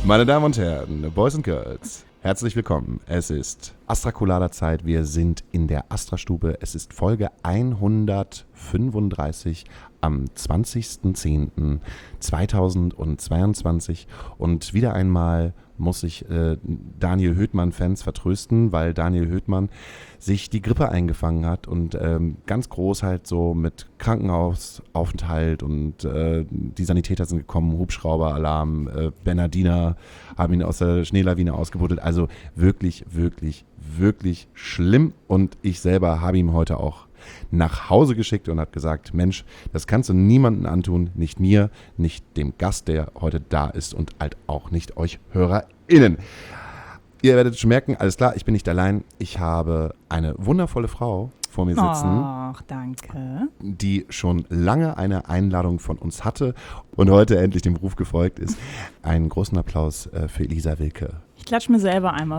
Meine Damen und Herren, Boys and Girls, herzlich willkommen. Es ist Astra-Colada-Zeit. Wir sind in der Astra-Stube. Es ist Folge 135 am 20.10.2022. Und wieder einmal muss ich Daniel Höhtmann-Fans vertrösten, weil Daniel Höhtmann sich die Grippe eingefangen hat und ganz groß halt so mit Krankenhausaufenthalt und die Sanitäter sind gekommen, Hubschrauberalarm, Bernardiner haben ihn aus der Schneelawine ausgebuddelt. Also wirklich, wirklich, wirklich schlimm und ich selber habe ihm heute auch nach Hause geschickt und habe gesagt, Mensch, das kannst du niemandem antun, nicht mir, nicht dem Gast, der heute da ist und halt auch nicht euch HörerInnen. Ihr werdet schon merken, alles klar, ich bin nicht allein. Ich habe eine wundervolle Frau vor mir sitzen. Ach, danke. Die schon lange eine Einladung von uns hatte und heute endlich dem Ruf gefolgt ist. Einen großen Applaus für Elisa Wilke. Ich klatsche mir selber einmal.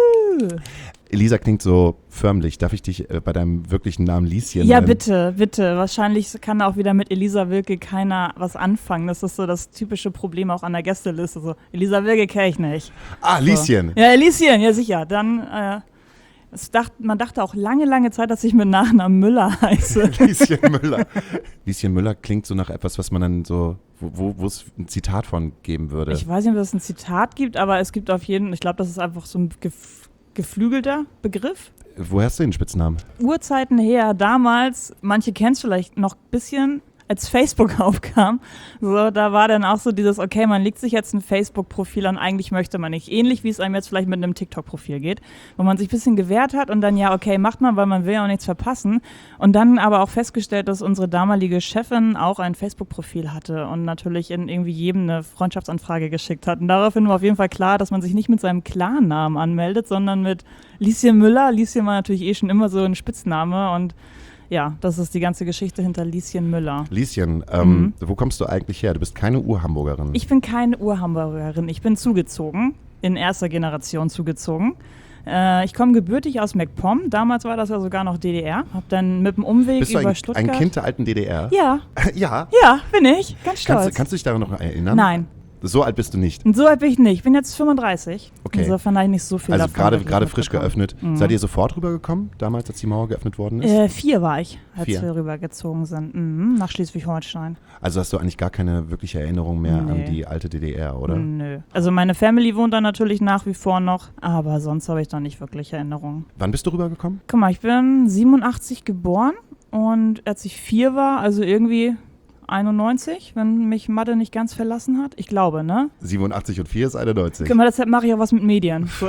Elisa klingt so förmlich. Darf ich dich bei deinem wirklichen Namen Lieschen Ja, nennen? bitte, bitte. Wahrscheinlich kann auch wieder mit Elisa Wilke keiner was anfangen. Das ist so das typische Problem auch an der Gästeliste. So, Elisa Wilke kenne ich nicht. Ah, Lieschen. So. Ja, Lieschen, ja sicher. Dann, man dachte auch lange Zeit, dass ich mit Nachnamen Müller heiße. Lieschen Müller. Lieschen Müller klingt so nach etwas, was man dann so, wo es ein Zitat von geben würde. Ich weiß nicht, ob es ein Zitat gibt, aber es gibt auf jeden Fall, ich glaube, das ist einfach so ein geflügelter Begriff. Woher hast du den Spitznamen? Urzeiten her, damals, manche kennen es vielleicht noch ein bisschen, als Facebook aufkam, so, da war dann auch so dieses, okay, man legt sich jetzt ein Facebook-Profil an, eigentlich möchte man nicht. Ähnlich wie es einem jetzt vielleicht mit einem TikTok-Profil geht, wo man sich ein bisschen gewehrt hat und dann, ja, okay, macht man, weil man will ja auch nichts verpassen. Und dann aber auch festgestellt, dass unsere damalige Chefin auch ein Facebook-Profil hatte und natürlich in irgendwie jedem eine Freundschaftsanfrage geschickt hat. Und daraufhin war auf jeden Fall klar, dass man sich nicht mit seinem Klarnamen anmeldet, sondern mit Lieschen Müller. Lieschen war natürlich schon immer so ein Spitzname und ja, das ist die ganze Geschichte hinter Lieschen Müller. Lieschen, wo kommst du eigentlich her? Du bist keine Urhamburgerin. Ich bin keine Urhamburgerin. Ich bin zugezogen, in erster Generation zugezogen. Ich komme gebürtig aus MacPom. Damals war das ja sogar noch DDR. Hab dann mit dem Umweg bist du über Stuttgart. Ein Kind der alten DDR? Ja. Ja? Ja, bin ich. Ganz stolz. Kannst du dich daran noch erinnern? Nein. So alt bist du nicht? Und so alt bin ich nicht. Ich bin jetzt 35. Okay. Insofern habe ich nicht so viel also davon. gerade frisch geöffnet. Mhm. Seid ihr sofort rübergekommen, damals, als die Mauer geöffnet worden ist? 4 war ich, als 4. wir rübergezogen sind. Nach Schleswig-Holstein. Also hast du eigentlich gar keine wirkliche Erinnerung mehr an die alte DDR, oder? Nö. Also meine Family wohnt da natürlich nach wie vor noch, aber sonst habe ich da nicht wirklich Erinnerungen. Wann bist du rübergekommen? Guck mal, ich bin 87 geboren und als ich 4 war, also irgendwie 91, wenn mich Mathe nicht ganz verlassen hat. Ich glaube, ne? 87 und 4 ist 91. Guck mal, deshalb mache ich auch was mit Medien. So.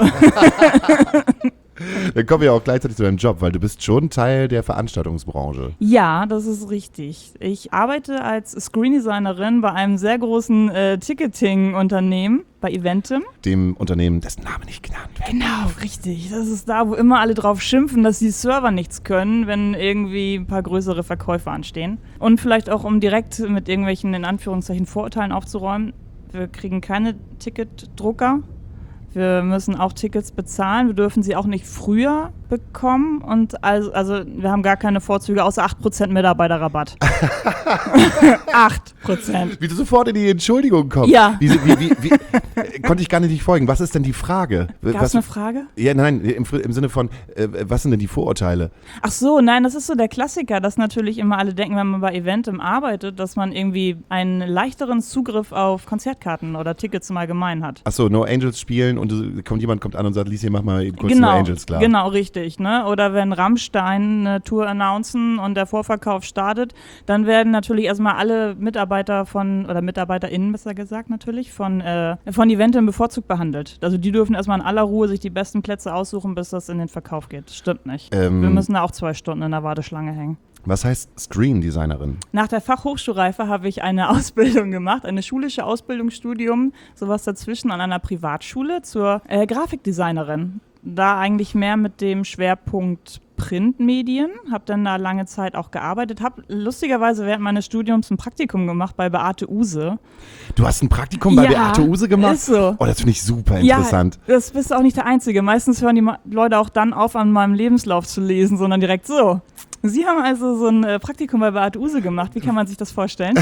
Dann kommen wir auch gleichzeitig zu deinem Job, weil du bist schon Teil der Veranstaltungsbranche. Ja, das ist richtig. Ich arbeite als Screendesignerin bei einem sehr großen Ticketing-Unternehmen, bei Eventim. Dem Unternehmen, dessen Name nicht genannt wird. Genau, richtig. Das ist da, wo immer alle drauf schimpfen, dass die Server nichts können, wenn irgendwie ein paar größere Verkäufe anstehen. Und vielleicht auch, um direkt mit irgendwelchen, in Anführungszeichen, Vorurteilen aufzuräumen, wir kriegen keine Ticketdrucker. Wir müssen auch Tickets bezahlen. Wir dürfen sie auch nicht früher bekommen. Und also wir haben gar keine Vorzüge, außer 8% Mitarbeiterrabatt. 8%. Wie du sofort in die Entschuldigung kommst. Ja. Wie konnte ich gar nicht folgen. Was ist denn die Frage? Gab es eine Frage? Ja, nein, im Sinne von, was sind denn die Vorurteile? Ach so, nein, das ist so der Klassiker, dass natürlich immer alle denken, wenn man bei Eventim arbeitet, dass man irgendwie einen leichteren Zugriff auf Konzertkarten oder Tickets im Allgemeinen hat. Ach so, No Angels spielen und jemand kommt an und sagt, Lieschen, mach mal eben kurz genau, No Angels klar. Genau, richtig. Ne? Oder wenn Rammstein eine Tour announcen und der Vorverkauf startet, dann werden natürlich erstmal alle Mitarbeiter oder MitarbeiterInnen, besser gesagt natürlich, von Eventim bevorzugt behandelt. Also die dürfen erstmal in aller Ruhe sich die besten Plätze aussuchen, bis das in den Verkauf geht. Stimmt nicht. Wir müssen da auch 2 Stunden in der Warteschlange hängen. Was heißt Screen-Designerin? Nach der Fachhochschulreife habe ich eine Ausbildung gemacht, eine schulische Ausbildungsstudium, sowas dazwischen an einer Privatschule zur Grafikdesignerin. Da eigentlich mehr mit dem Schwerpunkt Printmedien, habe dann da lange Zeit auch gearbeitet, habe lustigerweise während meines Studiums ein Praktikum gemacht bei Beate Uhse. Du hast ein Praktikum bei Beate Uhse gemacht? Ist so. Oh, das finde ich super interessant. Ja, das bist auch nicht der Einzige. Meistens hören die Leute auch dann auf, an meinem Lebenslauf zu lesen, sondern direkt so. Sie haben also so ein Praktikum bei Beate Uhse gemacht. Wie kann man sich das vorstellen?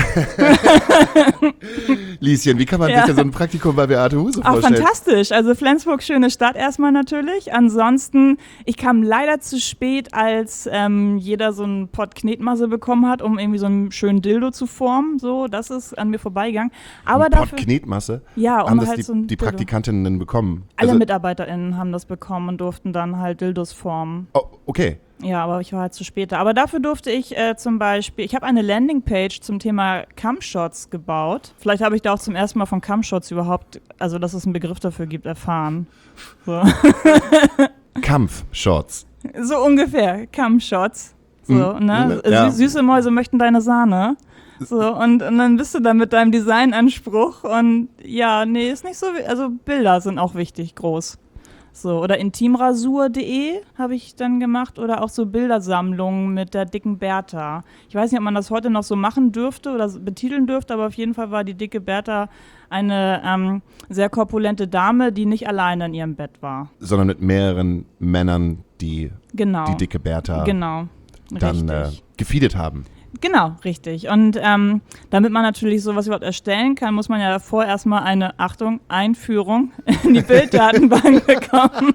Lieschen, wie kann man sich denn so ein Praktikum bei Beate Uhse Auch vorstellen? fantastisch. Also Flensburg, schöne Stadt erstmal natürlich. Ansonsten, ich kam leider zu spät, als jeder so einen Pott Knetmasse bekommen hat, um irgendwie so einen schönen Dildo zu formen. So, das ist an mir vorbeigegangen. Aber Ein dafür, Pott Knetmasse? ja, Haben um das halt die, so ein die Dildo. Praktikantinnen bekommen? Alle MitarbeiterInnen haben das bekommen und durften dann halt Dildos formen. Oh, okay. Ja, aber ich war halt zu spät da. Aber dafür durfte ich zum Beispiel, ich habe eine Landingpage zum Thema Cumshots gebaut. Vielleicht habe ich da auch zum ersten Mal von Cumshots überhaupt, also dass es einen Begriff dafür gibt, erfahren. So, Kampfshots. so ungefähr, Cumshots. So, ne? Ja. Süße Mäuse möchten deine Sahne. So, und dann bist du da mit deinem Designanspruch und ja, nee, ist nicht so, also Bilder sind auch wichtig, groß. So, oder intimrasur.de habe ich dann gemacht oder auch so Bildersammlungen mit der dicken Bertha. Ich weiß nicht, ob man das heute noch so machen dürfte oder betiteln dürfte, aber auf jeden Fall war die dicke Bertha eine sehr korpulente Dame, die nicht alleine in ihrem Bett war. Sondern mit mehreren Männern, die Genau. die dicke Bertha Genau. dann Richtig. gefeedet haben. Genau, richtig. Und damit man natürlich sowas überhaupt erstellen kann, muss man ja davor erstmal eine, Achtung, Einführung in die Bilddatenbank bekommen.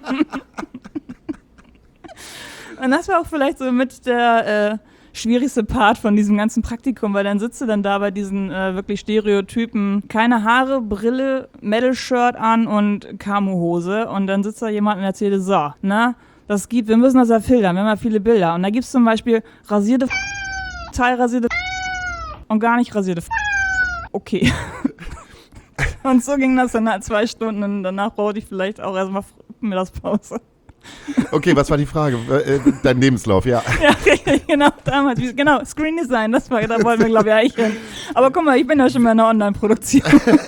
Und das war auch vielleicht so mit der schwierigste Part von diesem ganzen Praktikum, weil dann sitzt du dann da bei diesen wirklich Stereotypen, keine Haare, Brille, Metal-Shirt an und Camo-Hose und dann sitzt da jemand und erzählt, so, ne, das gibt, wir müssen das ja filtern, wir haben ja viele Bilder und da gibt es zum Beispiel rasierte teilrasierte und gar nicht rasierte okay. Und so ging das dann halt 2 Stunden und danach brauchte ich vielleicht auch erstmal Mittagspause. Okay, was war die Frage? Dein Lebenslauf, ja. Ja, richtig, genau, damals. Genau, Screen Design, da wollten wir, glaube ich, eigentlich hin. Aber guck mal, ich bin ja schon mal in einer Online-Produktion.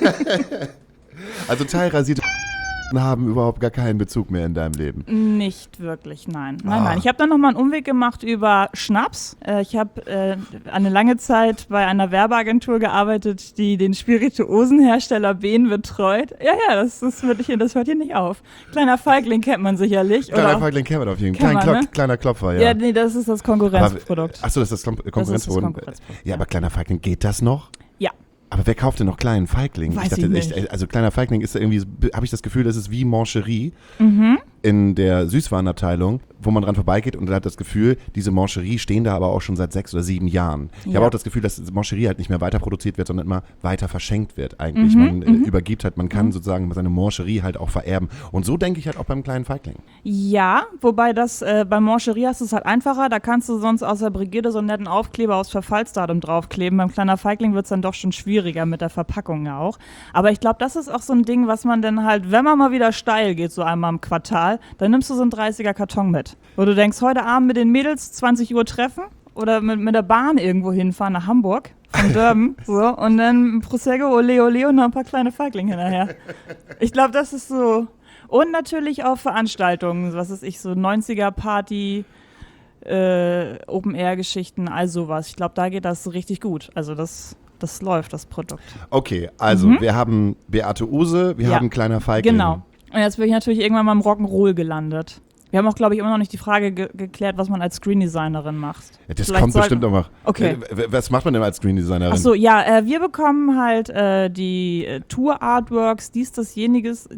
Also teilrasierte haben überhaupt gar keinen Bezug mehr in deinem Leben. Nicht wirklich, nein. Nein. Ich habe dann nochmal einen Umweg gemacht über Schnaps. Ich habe eine lange Zeit bei einer Werbeagentur gearbeitet, die den Spirituosenhersteller Behn betreut. Ja, das hört hier nicht auf. Kleiner Feigling kennt man sicherlich. Kleiner Feigling kennt man auf jeden Fall. Kleiner Klopfer, ja. Ja, nee, das ist das Konkurrenzprodukt. Achso, das ist das Konkurrenzprodukt. Ja, aber kleiner Feigling, geht das noch? Ja. Aber wer kauft denn noch kleinen Feigling? Weiß ich nicht. Also kleiner Feigling ist irgendwie, habe ich das Gefühl, das ist wie Mancherie in der Süßwarenabteilung, wo man dran vorbeigeht und hat das Gefühl, diese Mancherie stehen da aber auch schon seit 6 oder 7 Jahren. Ich habe auch das Gefühl, dass Mancherie halt nicht mehr weiter produziert wird, sondern immer weiter verschenkt wird eigentlich. Man übergibt halt, man kann sozusagen seine Mancherie halt auch vererben. Und so denke ich halt auch beim kleinen Feigling. Ja, wobei das bei Mancherie hast du es halt einfacher. Da kannst du sonst aus der Brigitte so einen netten Aufkleber aus Verfallsdatum draufkleben. Beim kleiner Feigling wird es dann doch schon schwieriger mit der Verpackung ja auch. Aber ich glaube, das ist auch so ein Ding, was man dann halt, wenn man mal wieder steil geht, so einmal im Quartal, dann nimmst du so einen 30er Karton mit. Wo du denkst, heute Abend mit den Mädels 20 Uhr treffen oder mit der Bahn irgendwo hinfahren nach Hamburg, von Dörben, so, und dann Prosecco, ole ole und noch ein paar kleine Feiglinge hinterher. Ich glaube, das ist so. Und natürlich auch Veranstaltungen, was weiß ich, so 90er-Party, Open-Air-Geschichten, all sowas. Ich glaube, da geht das richtig gut. Also das läuft, das Produkt. Okay, also wir haben Beate Uhse, wir haben kleiner Feigling. Genau. Und jetzt bin ich natürlich irgendwann mal im Rock'n'Roll gelandet. Wir haben auch, glaube ich, immer noch nicht die Frage geklärt, was man als Screen-Designerin macht. Ja, das kommt bestimmt noch mal. Okay. Was macht man denn als Screen-Designerin? Achso, ja, wir bekommen halt die Tour-Artworks, dies, das, jenes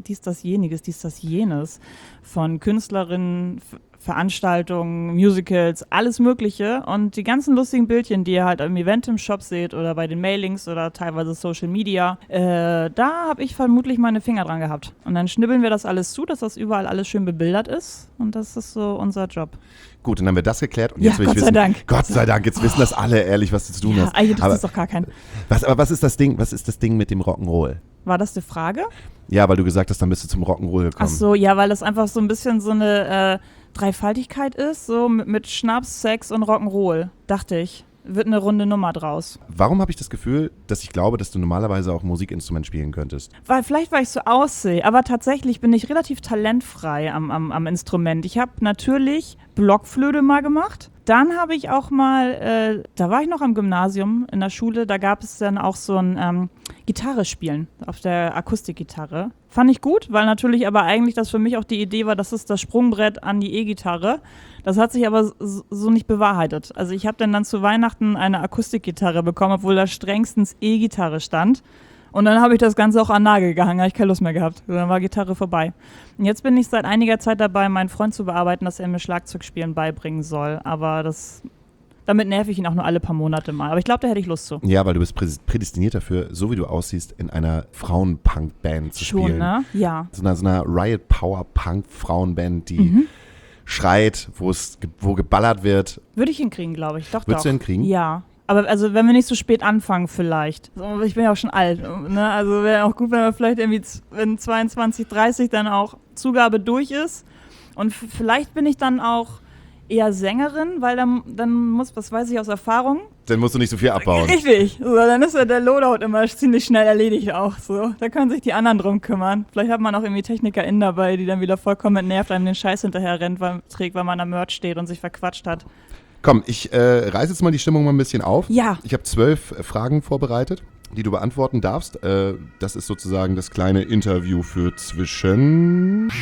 von Künstlerinnen, Veranstaltungen, Musicals, alles Mögliche. Und die ganzen lustigen Bildchen, die ihr halt im Event im Shop seht oder bei den Mailings oder teilweise Social Media, da habe ich vermutlich meine Finger dran gehabt. Und dann schnibbeln wir das alles zu, dass das überall alles schön bebildert ist. Und das ist so unser Job. Gut, dann haben wir das geklärt. Und jetzt will ich Gott wissen, sei Dank. Gott sei Dank, jetzt wissen das alle ehrlich, was du zu tun hast. Eigentlich ist das doch gar kein. Was ist das Ding? Was ist das Ding mit dem Rock'n'Roll? War das die Frage? Ja, weil du gesagt hast, dann bist du zum Rock'n'Roll gekommen. Ach so, ja, weil das einfach so ein bisschen so eine Dreifaltigkeit ist, so mit Schnaps, Sex und Rock'n'Roll, dachte ich. Wird eine runde Nummer draus. Warum habe ich das Gefühl, dass ich glaube, dass du normalerweise auch ein Musikinstrument spielen könntest? Vielleicht, weil ich so aussehe, aber tatsächlich bin ich relativ talentfrei am Instrument. Ich habe natürlich Blockflöte mal gemacht. dann habe ich auch mal, da war ich noch am Gymnasium in der Schule, da gab es dann auch so ein Gitarre spielen auf der Akustikgitarre. Fand ich gut, weil natürlich aber eigentlich das für mich auch die Idee war, das ist das Sprungbrett an die E-Gitarre. Das hat sich aber so nicht bewahrheitet. Also ich habe dann zu Weihnachten eine Akustikgitarre bekommen, obwohl da strengstens E-Gitarre stand. Und dann habe ich das Ganze auch an den Nagel gehangen, habe ich keine Lust mehr gehabt. Dann war Gitarre vorbei. Und jetzt bin ich seit einiger Zeit dabei, meinen Freund zu bearbeiten, dass er mir Schlagzeugspielen beibringen soll. Aber damit nerv ich ihn auch nur alle paar Monate mal. Aber ich glaube, da hätte ich Lust zu. Ja, weil du bist prädestiniert dafür, so wie du aussiehst, in einer Frauenpunk-Band zu spielen. Schon, ne? Ja. So einer Riot Power Punk Frauenband, die schreit, wo geballert wird. Würde ich hinkriegen, glaube ich. Doch. Würdest du hinkriegen? Ja. Aber also, wenn wir nicht so spät anfangen vielleicht. So, ich bin ja auch schon alt. Ne? Also wäre auch gut, wenn wir vielleicht irgendwie in 22, 30 dann auch Zugabe durch ist. Und vielleicht bin ich dann auch eher Sängerin, weil dann muss, was weiß ich aus Erfahrung. Dann musst du nicht so viel abbauen. Richtig. So, dann ist ja der Loadout immer ziemlich schnell erledigt auch. So. Da können sich die anderen drum kümmern. Vielleicht hat man auch irgendwie TechnikerInnen dabei, die dann wieder vollkommen entnervt einem den Scheiß hinterher trägt, weil man am Merch steht und sich verquatscht hat. Komm, ich reiße jetzt mal die Stimmung mal ein bisschen auf. Ja. Ich habe 12 Fragen vorbereitet, die du beantworten darfst. Das ist sozusagen das kleine Interview für zwischen...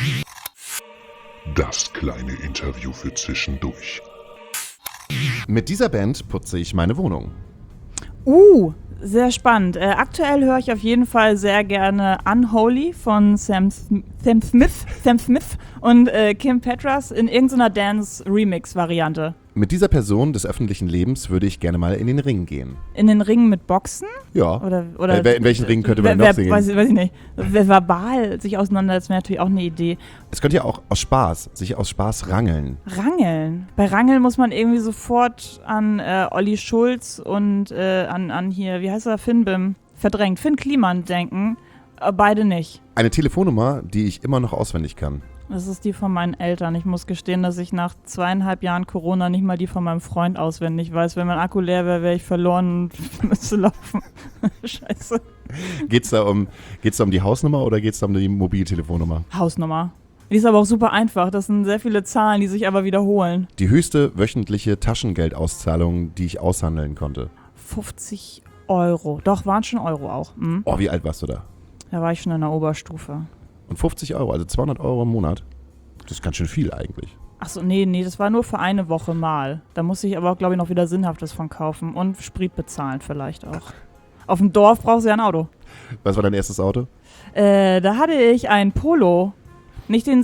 Das kleine Interview für zwischendurch. Mit dieser Band putze ich meine Wohnung. Sehr spannend. Aktuell höre ich auf jeden Fall sehr gerne Unholy von Sam Smith und Kim Petras in irgendeiner Dance-Remix-Variante. Mit dieser Person des öffentlichen Lebens würde ich gerne mal in den Ring gehen. In den Ring mit Boxen? Ja. Oder in welchen Ring könnte man noch singen? Weiß ich nicht. Verbal sich auseinandersetzen wäre natürlich auch eine Idee. Es könnte ja auch sich aus Spaß rangeln. Rangeln. Bei Rangeln muss man irgendwie sofort an Olli Schulz und an hier, wie heißt er, Finn Kliman denken. Beide nicht. Eine Telefonnummer, die ich immer noch auswendig kann. Das ist die von meinen Eltern. Ich muss gestehen, dass ich nach 2,5 Jahren Corona nicht mal die von meinem Freund auswendig weiß. Wenn mein Akku leer wäre, wäre ich verloren und müsste laufen. Scheiße. Geht's da um die Hausnummer oder geht's da um die Mobiltelefonnummer? Hausnummer. Die ist aber auch super einfach. Das sind sehr viele Zahlen, die sich aber wiederholen. Die höchste wöchentliche Taschengeldauszahlung, die ich aushandeln konnte. 50 €. Doch, waren schon Euro auch. Mhm. Oh, wie alt warst du da? Da war ich schon in der Oberstufe. Und 50 €, also 200 € im Monat. Das ist ganz schön viel eigentlich. Achso, nee, das war nur für eine Woche mal. Da musste ich aber auch, glaube ich, noch wieder Sinnhaftes von kaufen. Und Sprit bezahlen vielleicht auch. Auf dem Dorf brauchst du ja ein Auto. Was war dein erstes Auto? Da hatte ich ein Polo. Nicht den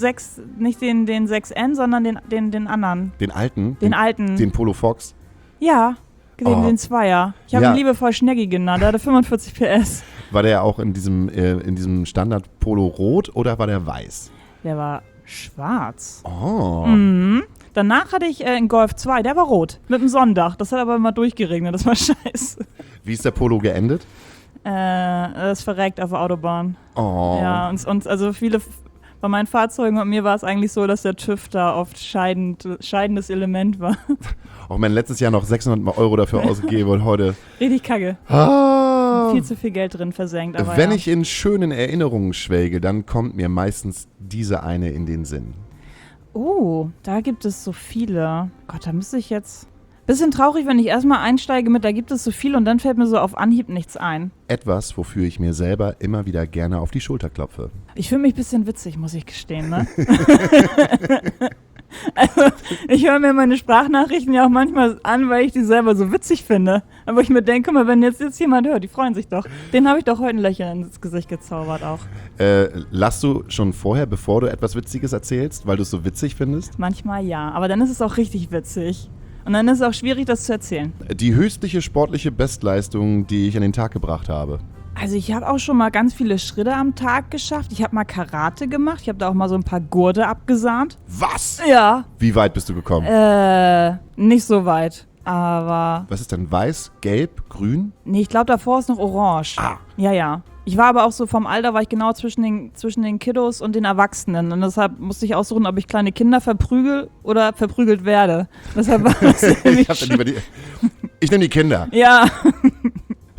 6N, sondern den anderen. Den alten? Den alten. Den Polo Fox? Ja, den Zweier. Ich habe ihn liebevoll Schneggi genannt. Der hatte 45 PS. War der auch in diesem Standard Polo rot oder war der weiß? Der war schwarz. Oh. Mhm. Danach hatte ich einen Golf 2, der war rot. Mit einem Sonnendach. Das hat aber immer durchgeregnet. Das war scheiße. Wie ist der Polo geendet? Das ist verreckt auf der Autobahn. Oh. Ja, und also viele... Bei meinen Fahrzeugen und mir war es eigentlich so, dass der TÜV da oft scheidendes Element war. Auch mein letztes Jahr noch 600 € dafür ausgegeben und heute... Richtig kacke. Ah. Viel zu viel Geld drin versenkt. Aber wenn ich in schönen Erinnerungen schwelge, dann kommt mir meistens diese eine in den Sinn. Oh, da gibt es so viele. Gott, da müsste ich jetzt... Bisschen traurig, wenn ich erstmal einsteige mit, da gibt es so viel und dann fällt mir so auf Anhieb nichts ein. Etwas, wofür ich mir selber immer wieder gerne auf die Schulter klopfe. Ich fühle mich ein bisschen witzig, muss ich gestehen, ne? Also, ich höre mir meine Sprachnachrichten ja auch manchmal an, weil ich die selber so witzig finde. Aber ich mir denke, mal, wenn jetzt jemand hört, die freuen sich doch. Den habe ich doch heute ein Lächeln ins Gesicht gezaubert auch. Lachst du schon vorher, bevor du etwas Witziges erzählst, weil du es so witzig findest? Manchmal ja, aber dann ist es auch richtig witzig. Und dann ist es auch schwierig, das zu erzählen. Die höchstliche sportliche Bestleistung, die ich an den Tag gebracht habe. Also ich habe auch schon mal ganz viele Schritte am Tag geschafft. Ich habe mal Karate gemacht. Ich habe da auch mal so ein paar Gurte abgesahnt. Was? Ja. Wie weit bist du gekommen? Nicht so weit. Aber... Was ist denn? Weiß, gelb, grün? Nee, ich glaube, davor ist noch orange. Ah. Ja. Ich war aber auch so vom Alter, war ich genau zwischen den Kiddos und den Erwachsenen. Und deshalb musste ich aussuchen, ob ich kleine Kinder verprügel oder verprügelt werde. Deshalb war das Ich nehme die Kinder. Ja.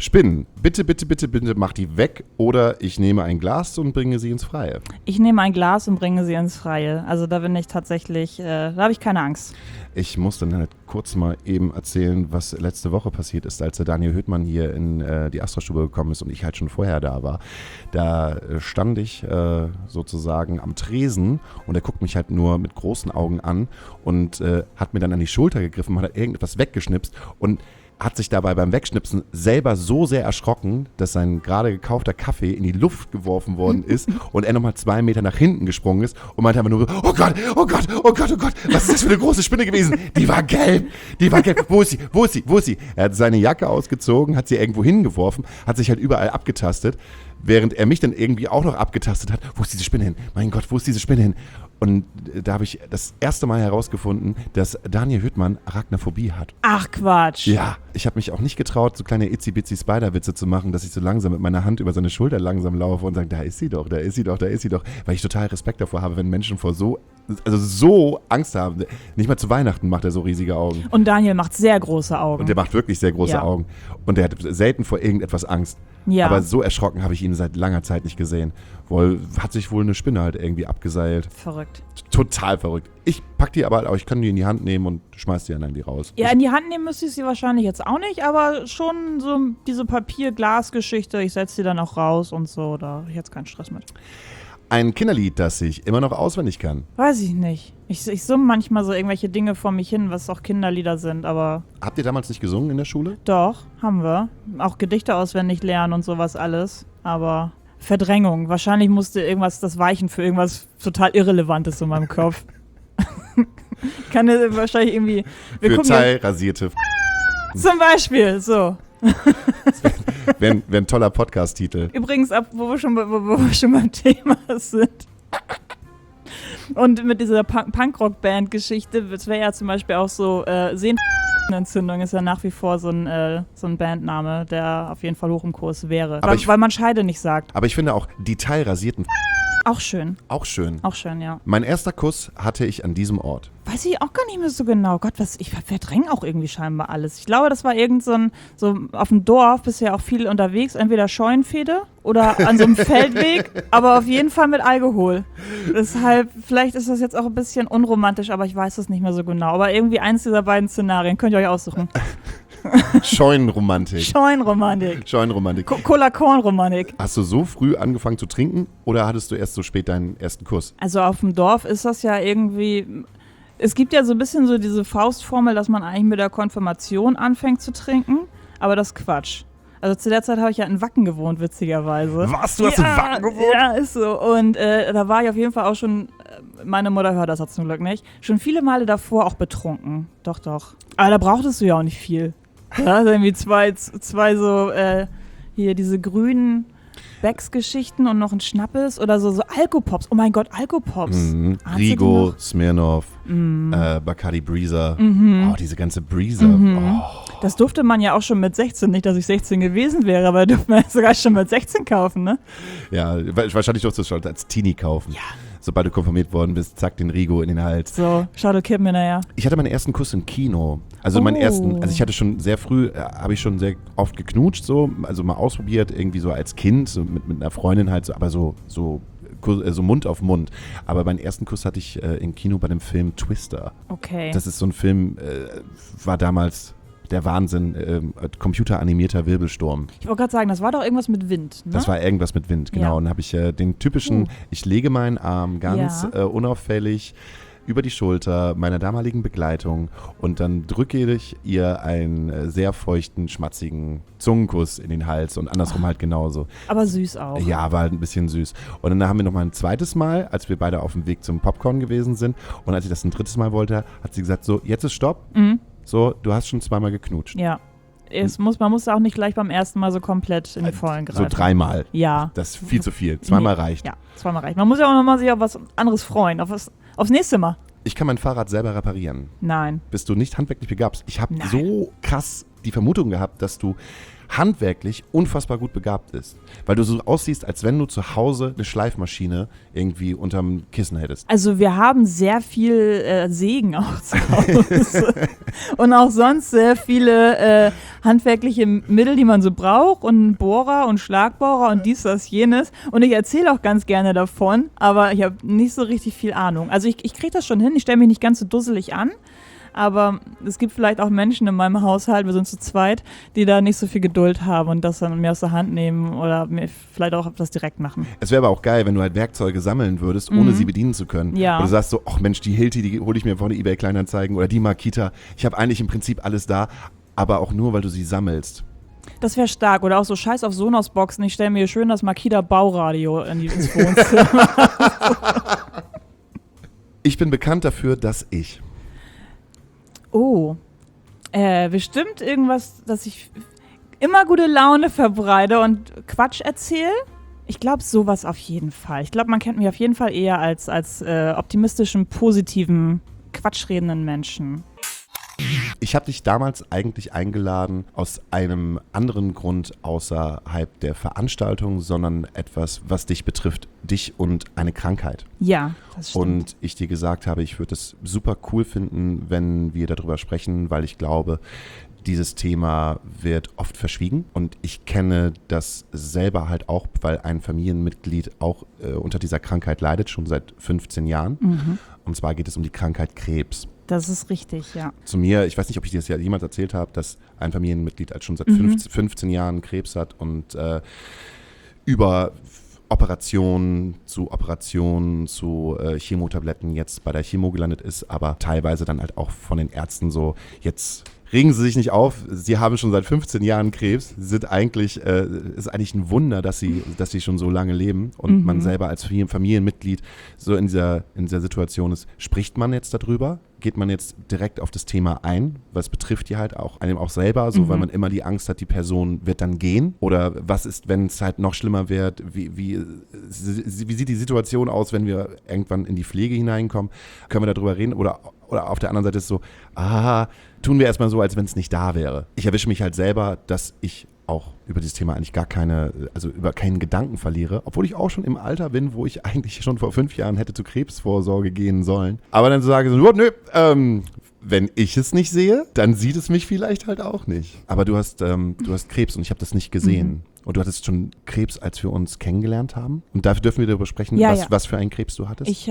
Spinnen. Bitte, bitte, bitte, bitte mach die weg oder ich nehme ein Glas und bringe sie ins Freie. Ich nehme ein Glas und bringe sie ins Freie. Also da bin ich tatsächlich, da habe ich keine Angst. Ich muss dann halt kurz mal eben erzählen, was letzte Woche passiert ist, als der Daniel Höhtmann hier in die Astrostube gekommen ist und ich halt schon vorher da war. Da stand ich sozusagen am Tresen und er guckt mich halt nur mit großen Augen an und hat mir dann an die Schulter gegriffen, hat irgendetwas weggeschnipst und hat sich dabei beim Wegschnipsen selber so sehr erschrocken, dass sein gerade gekaufter Kaffee in die Luft geworfen worden ist und er nochmal 2 Meter nach hinten gesprungen ist und meinte einfach nur, oh Gott, oh Gott, oh Gott, oh Gott, was ist das für eine große Spinne gewesen? Die war gelb, wo ist sie, wo ist sie, wo ist sie? Er hat seine Jacke ausgezogen, hat sie irgendwo hingeworfen, hat sich halt überall abgetastet, während er mich dann irgendwie auch noch abgetastet hat. Wo ist diese Spinne hin? Mein Gott, wo ist diese Spinne hin? Und da habe ich das erste Mal herausgefunden, dass Daniel Höhtmann Arachnophobie hat. Ach Quatsch. Ja, ich habe mich auch nicht getraut, so kleine Itzy-Bitzy-Spider-Witze zu machen, dass ich so langsam mit meiner Hand über seine Schulter langsam laufe und sage, da ist sie doch, da ist sie doch, da ist sie doch. Weil ich total Respekt davor habe, wenn Menschen vor so Angst haben. Nicht mal zu Weihnachten macht er so riesige Augen. Und Daniel macht sehr große Augen. Und der macht wirklich sehr große Augen. Und der hat selten vor irgendetwas Angst. Ja. Aber so erschrocken habe ich ihn seit langer Zeit nicht gesehen. Hat sich wohl eine Spinne halt irgendwie abgeseilt. Verrückt. Total verrückt. Ich pack die aber ich kann die in die Hand nehmen und schmeiß die dann irgendwie raus. Ja, in die Hand nehmen müsste ich sie wahrscheinlich jetzt auch nicht, aber schon so diese Papier-Glas-Geschichte, ich setze sie dann auch raus und so, da habe ich jetzt keinen Stress mit. Ein Kinderlied, das ich immer noch auswendig kann. Weiß ich nicht. Ich summe manchmal so irgendwelche Dinge vor mich hin, was auch Kinderlieder sind, aber Habt ihr damals nicht gesungen in der Schule? doch, haben wir. Auch Gedichte auswendig lernen und sowas alles, aber Verdrängung. Wahrscheinlich musste irgendwas das weichen für irgendwas total Irrelevantes in meinem Kopf. Kann wahrscheinlich irgendwie... Für teilrasierte Zum Beispiel, so. Wäre ein toller Podcast-Titel. Übrigens, wo wir schon beim Thema sind. Und mit dieser Punkrock-Band-Geschichte, das wäre ja zum Beispiel auch so, Sehnenentzündung ist ja nach wie vor so ein Bandname, der auf jeden Fall hoch im Kurs wäre. Weil man Scheide nicht sagt. Aber ich finde auch, die teilrasierten Auch schön. auch schön. Auch schön, ja. Mein erster Kuss hatte ich an diesem Ort. Weiß ich auch gar nicht mehr so genau. Gott, ich verdränge auch irgendwie scheinbar alles. Ich glaube, das war so auf dem Dorf bist du ja auch viel unterwegs, entweder Scheunenfehde oder an so einem Feldweg, aber auf jeden Fall mit Alkohol. Deshalb, vielleicht ist das jetzt auch ein bisschen unromantisch, aber ich weiß es nicht mehr so genau. Aber irgendwie eins dieser beiden Szenarien könnt ihr euch aussuchen. Scheunenromantik. Scheunenromantik. Cola-Korn-Romantik. Hast du so früh angefangen zu trinken oder hattest du erst so spät deinen ersten Kuss? Also auf dem Dorf ist das ja irgendwie... Es gibt ja so ein bisschen so diese Faustformel, dass man eigentlich mit der Konfirmation anfängt zu trinken, aber das ist Quatsch. Also zu der Zeit habe ich ja in Wacken gewohnt, witzigerweise. Was? Du hast in Wacken gewohnt? Ja, ist so. Und da war ich auf jeden Fall auch schon, meine Mutter hört das zum Glück nicht, schon viele Male davor auch betrunken. Doch. Aber da brauchtest du ja auch nicht viel. Ja, also irgendwie zwei so, hier diese grünen Becks-Geschichten und noch ein Schnappes oder so Alkopops. Oh mein Gott, Alkopops. Rigo, Smirnoff, Bacardi Breezer. Oh, diese ganze Breezer. Oh. Das durfte man ja auch schon mit 16. Nicht, dass ich 16 gewesen wäre, aber durfte man sogar schon mit 16 kaufen, ne? Ja, wahrscheinlich durftest du es schon als Teenie kaufen. Ja. Sobald du konfirmiert worden bist, zack, den Rigo in den Hals. So, schau, du kippen hinterher. Ich hatte meinen ersten Kuss im Kino. Also ich hatte schon sehr früh, habe ich schon sehr oft geknutscht, so, also mal ausprobiert, irgendwie so als Kind, so mit einer Freundin halt, so, aber so Mund auf Mund. Aber meinen ersten Kuss hatte ich im Kino bei dem Film Twister. Okay. Das ist so ein Film, war damals der Wahnsinn, computeranimierter Wirbelsturm. Ich wollte gerade sagen, das war doch irgendwas mit Wind, ne? Das war irgendwas mit Wind, genau. Ja. Und dann habe ich den typischen, ich lege meinen Arm ganz unauffällig über die Schulter meiner damaligen Begleitung und dann drücke ich ihr einen sehr feuchten, schmatzigen Zungenkuss in den Hals und andersrum halt genauso. Aber süß auch. Ja, war halt ein bisschen süß. Und dann haben wir noch mal ein zweites Mal, als wir beide auf dem Weg zum Popcorn gewesen sind und als ich das ein drittes Mal wollte, hat sie gesagt, so, jetzt ist Stopp. Mhm. So, du hast schon zweimal geknutscht. Ja. Man muss auch nicht gleich beim ersten Mal so komplett in die Vollen greifen. So 3 Mal. Ja. Das ist viel zu viel. 2-mal reicht. Ja, 2-mal reicht. Man muss ja auch nochmal sich auf was anderes freuen. Aufs nächste Mal. Ich kann mein Fahrrad selber reparieren. Nein. Bist du nicht handwerklich begabt? Ich habe so krass die Vermutung gehabt, dass du handwerklich unfassbar gut begabt ist. Weil du so aussiehst, als wenn du zu Hause eine Schleifmaschine irgendwie unterm Kissen hättest. Also wir haben sehr viel Sägen auch zu Hause und auch sonst sehr viele handwerkliche Mittel, die man so braucht und Bohrer und Schlagbohrer und dies, das, jenes. Und ich erzähle auch ganz gerne davon, aber ich habe nicht so richtig viel Ahnung. Also ich kriege das schon hin, ich stelle mich nicht ganz so dusselig an. Aber es gibt vielleicht auch Menschen in meinem Haushalt, wir sind zu zweit, die da nicht so viel Geduld haben und das dann mir aus der Hand nehmen oder mir vielleicht auch das direkt machen. Es wäre aber auch geil, wenn du halt Werkzeuge sammeln würdest, ohne sie bedienen zu können. Ja. Und du sagst so, ach Mensch, die Hilti, die hole ich mir von der eBay-Kleinanzeigen oder die Makita. Ich habe eigentlich im Prinzip alles da, aber auch nur, weil du sie sammelst. Das wäre stark. Oder auch so Scheiß auf Sonos-Boxen. Ich stelle mir schön das Makita Bauradio ins Wohnzimmer. Ich bin bekannt dafür, dass ich... Oh, bestimmt irgendwas, dass ich immer gute Laune verbreite und Quatsch erzähle. Ich glaube, sowas auf jeden Fall. Ich glaube, man kennt mich auf jeden Fall eher als optimistischen, positiven, quatschredenden Menschen. Ich habe dich damals eigentlich eingeladen aus einem anderen Grund außerhalb der Veranstaltung, sondern etwas, was dich betrifft, dich und eine Krankheit. Ja, das stimmt. Und ich dir gesagt habe, ich würde es super cool finden, wenn wir darüber sprechen, weil ich glaube, dieses Thema wird oft verschwiegen und ich kenne das selber halt auch, weil ein Familienmitglied auch unter dieser Krankheit leidet, schon seit 15 Jahren. Mhm. Und zwar geht es um die Krankheit Krebs. Das ist richtig, ja. Zu mir, ich weiß nicht, ob ich dir das ja jemals erzählt habe, dass ein Familienmitglied halt schon seit 15 Jahren Krebs hat und über Operationen zu Chemotabletten jetzt bei der Chemo gelandet ist, aber teilweise dann halt auch von den Ärzten so, jetzt regen Sie sich nicht auf, Sie haben schon seit 15 Jahren Krebs, ist eigentlich ein Wunder, dass Sie schon so lange leben und man selber als Familienmitglied so in dieser Situation ist. Spricht man jetzt darüber? Geht man jetzt direkt auf das Thema ein? Was betrifft die halt auch einem auch selber, so weil man immer die Angst hat, die Person wird dann gehen? Oder was ist, wenn es halt noch schlimmer wird? Wie sieht die Situation aus, wenn wir irgendwann in die Pflege hineinkommen? Können wir darüber reden? Oder auf der anderen Seite ist so, tun wir erstmal so, als wenn es nicht da wäre. Ich erwische mich halt selber, dass ich auch über dieses Thema eigentlich über keinen Gedanken verliere, obwohl ich auch schon im Alter bin, wo ich eigentlich schon vor 5 Jahren hätte zur Krebsvorsorge gehen sollen. Aber dann sage ich so, nö, wenn ich es nicht sehe, dann sieht es mich vielleicht halt auch nicht. Aber du hast Krebs und ich habe das nicht gesehen. Und du hattest schon Krebs, als wir uns kennengelernt haben. Und dafür dürfen wir darüber sprechen, was für einen Krebs du hattest. Ich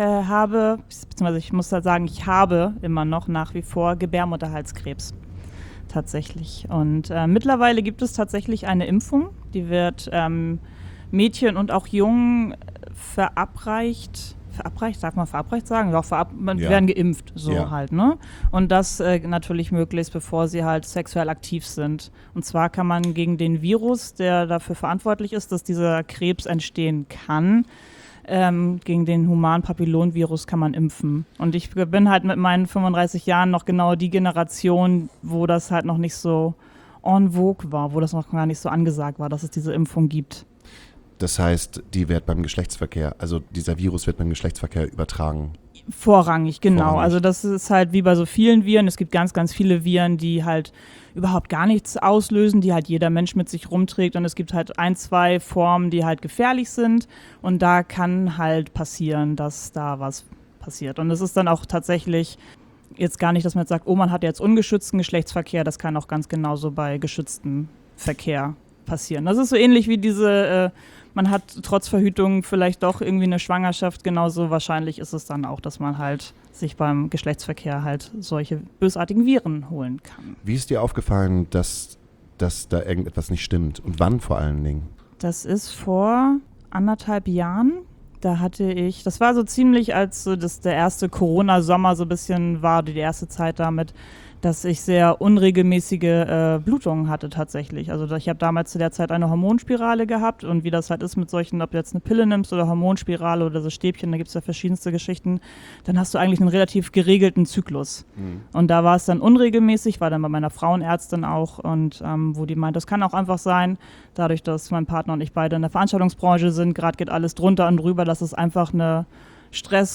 muss da sagen, ich habe immer noch nach wie vor Gebärmutterhalskrebs. Tatsächlich. Und mittlerweile gibt es tatsächlich eine Impfung, die wird Mädchen und auch Jungen verabreicht, darf man verabreicht sagen? Ja, werden geimpft, halt, ne? Und das natürlich möglichst, bevor sie halt sexuell aktiv sind. Und zwar kann man gegen den Virus, der dafür verantwortlich ist, dass dieser Krebs entstehen kann, gegen den humanen Papillonvirus kann man impfen. Und ich bin halt mit meinen 35 Jahren noch genau die Generation, wo das halt noch nicht so en vogue war, wo das noch gar nicht so angesagt war, dass es diese Impfung gibt. Das heißt, die wird beim Geschlechtsverkehr, also dieser Virus wird beim Geschlechtsverkehr übertragen. Vorrangig, genau. Also das ist halt wie bei so vielen Viren. Es gibt ganz, ganz viele Viren, die halt überhaupt gar nichts auslösen, die halt jeder Mensch mit sich rumträgt. Und es gibt halt 1, 2 Formen, die halt gefährlich sind. Und da kann halt passieren, dass da was passiert. Und es ist dann auch tatsächlich jetzt gar nicht, dass man jetzt sagt, oh, man hat jetzt ungeschützten Geschlechtsverkehr. Das kann auch ganz genauso bei geschütztem Verkehr passieren. Das ist so ähnlich wie diese, man hat trotz Verhütung vielleicht doch irgendwie eine Schwangerschaft. Genauso wahrscheinlich ist es dann auch, dass man halt sich beim Geschlechtsverkehr halt solche bösartigen Viren holen kann. Wie ist dir aufgefallen, dass da irgendetwas nicht stimmt? Und wann vor allen Dingen? Das ist vor 1,5 Jahren. Da hatte ich, das war so ziemlich, als so der erste Corona-Sommer so ein bisschen war, die erste Zeit damit, dass ich sehr unregelmäßige Blutungen hatte tatsächlich. Also ich habe damals zu der Zeit eine Hormonspirale gehabt und wie das halt ist mit solchen, ob du jetzt eine Pille nimmst oder Hormonspirale oder so Stäbchen, da gibt es ja verschiedenste Geschichten, dann hast du eigentlich einen relativ geregelten Zyklus. Und da war es dann unregelmäßig, war dann bei meiner Frauenärztin auch und wo die meint, das kann auch einfach sein, dadurch, dass mein Partner und ich beide in der Veranstaltungsbranche sind, gerade geht alles drunter und drüber, dass es einfach eine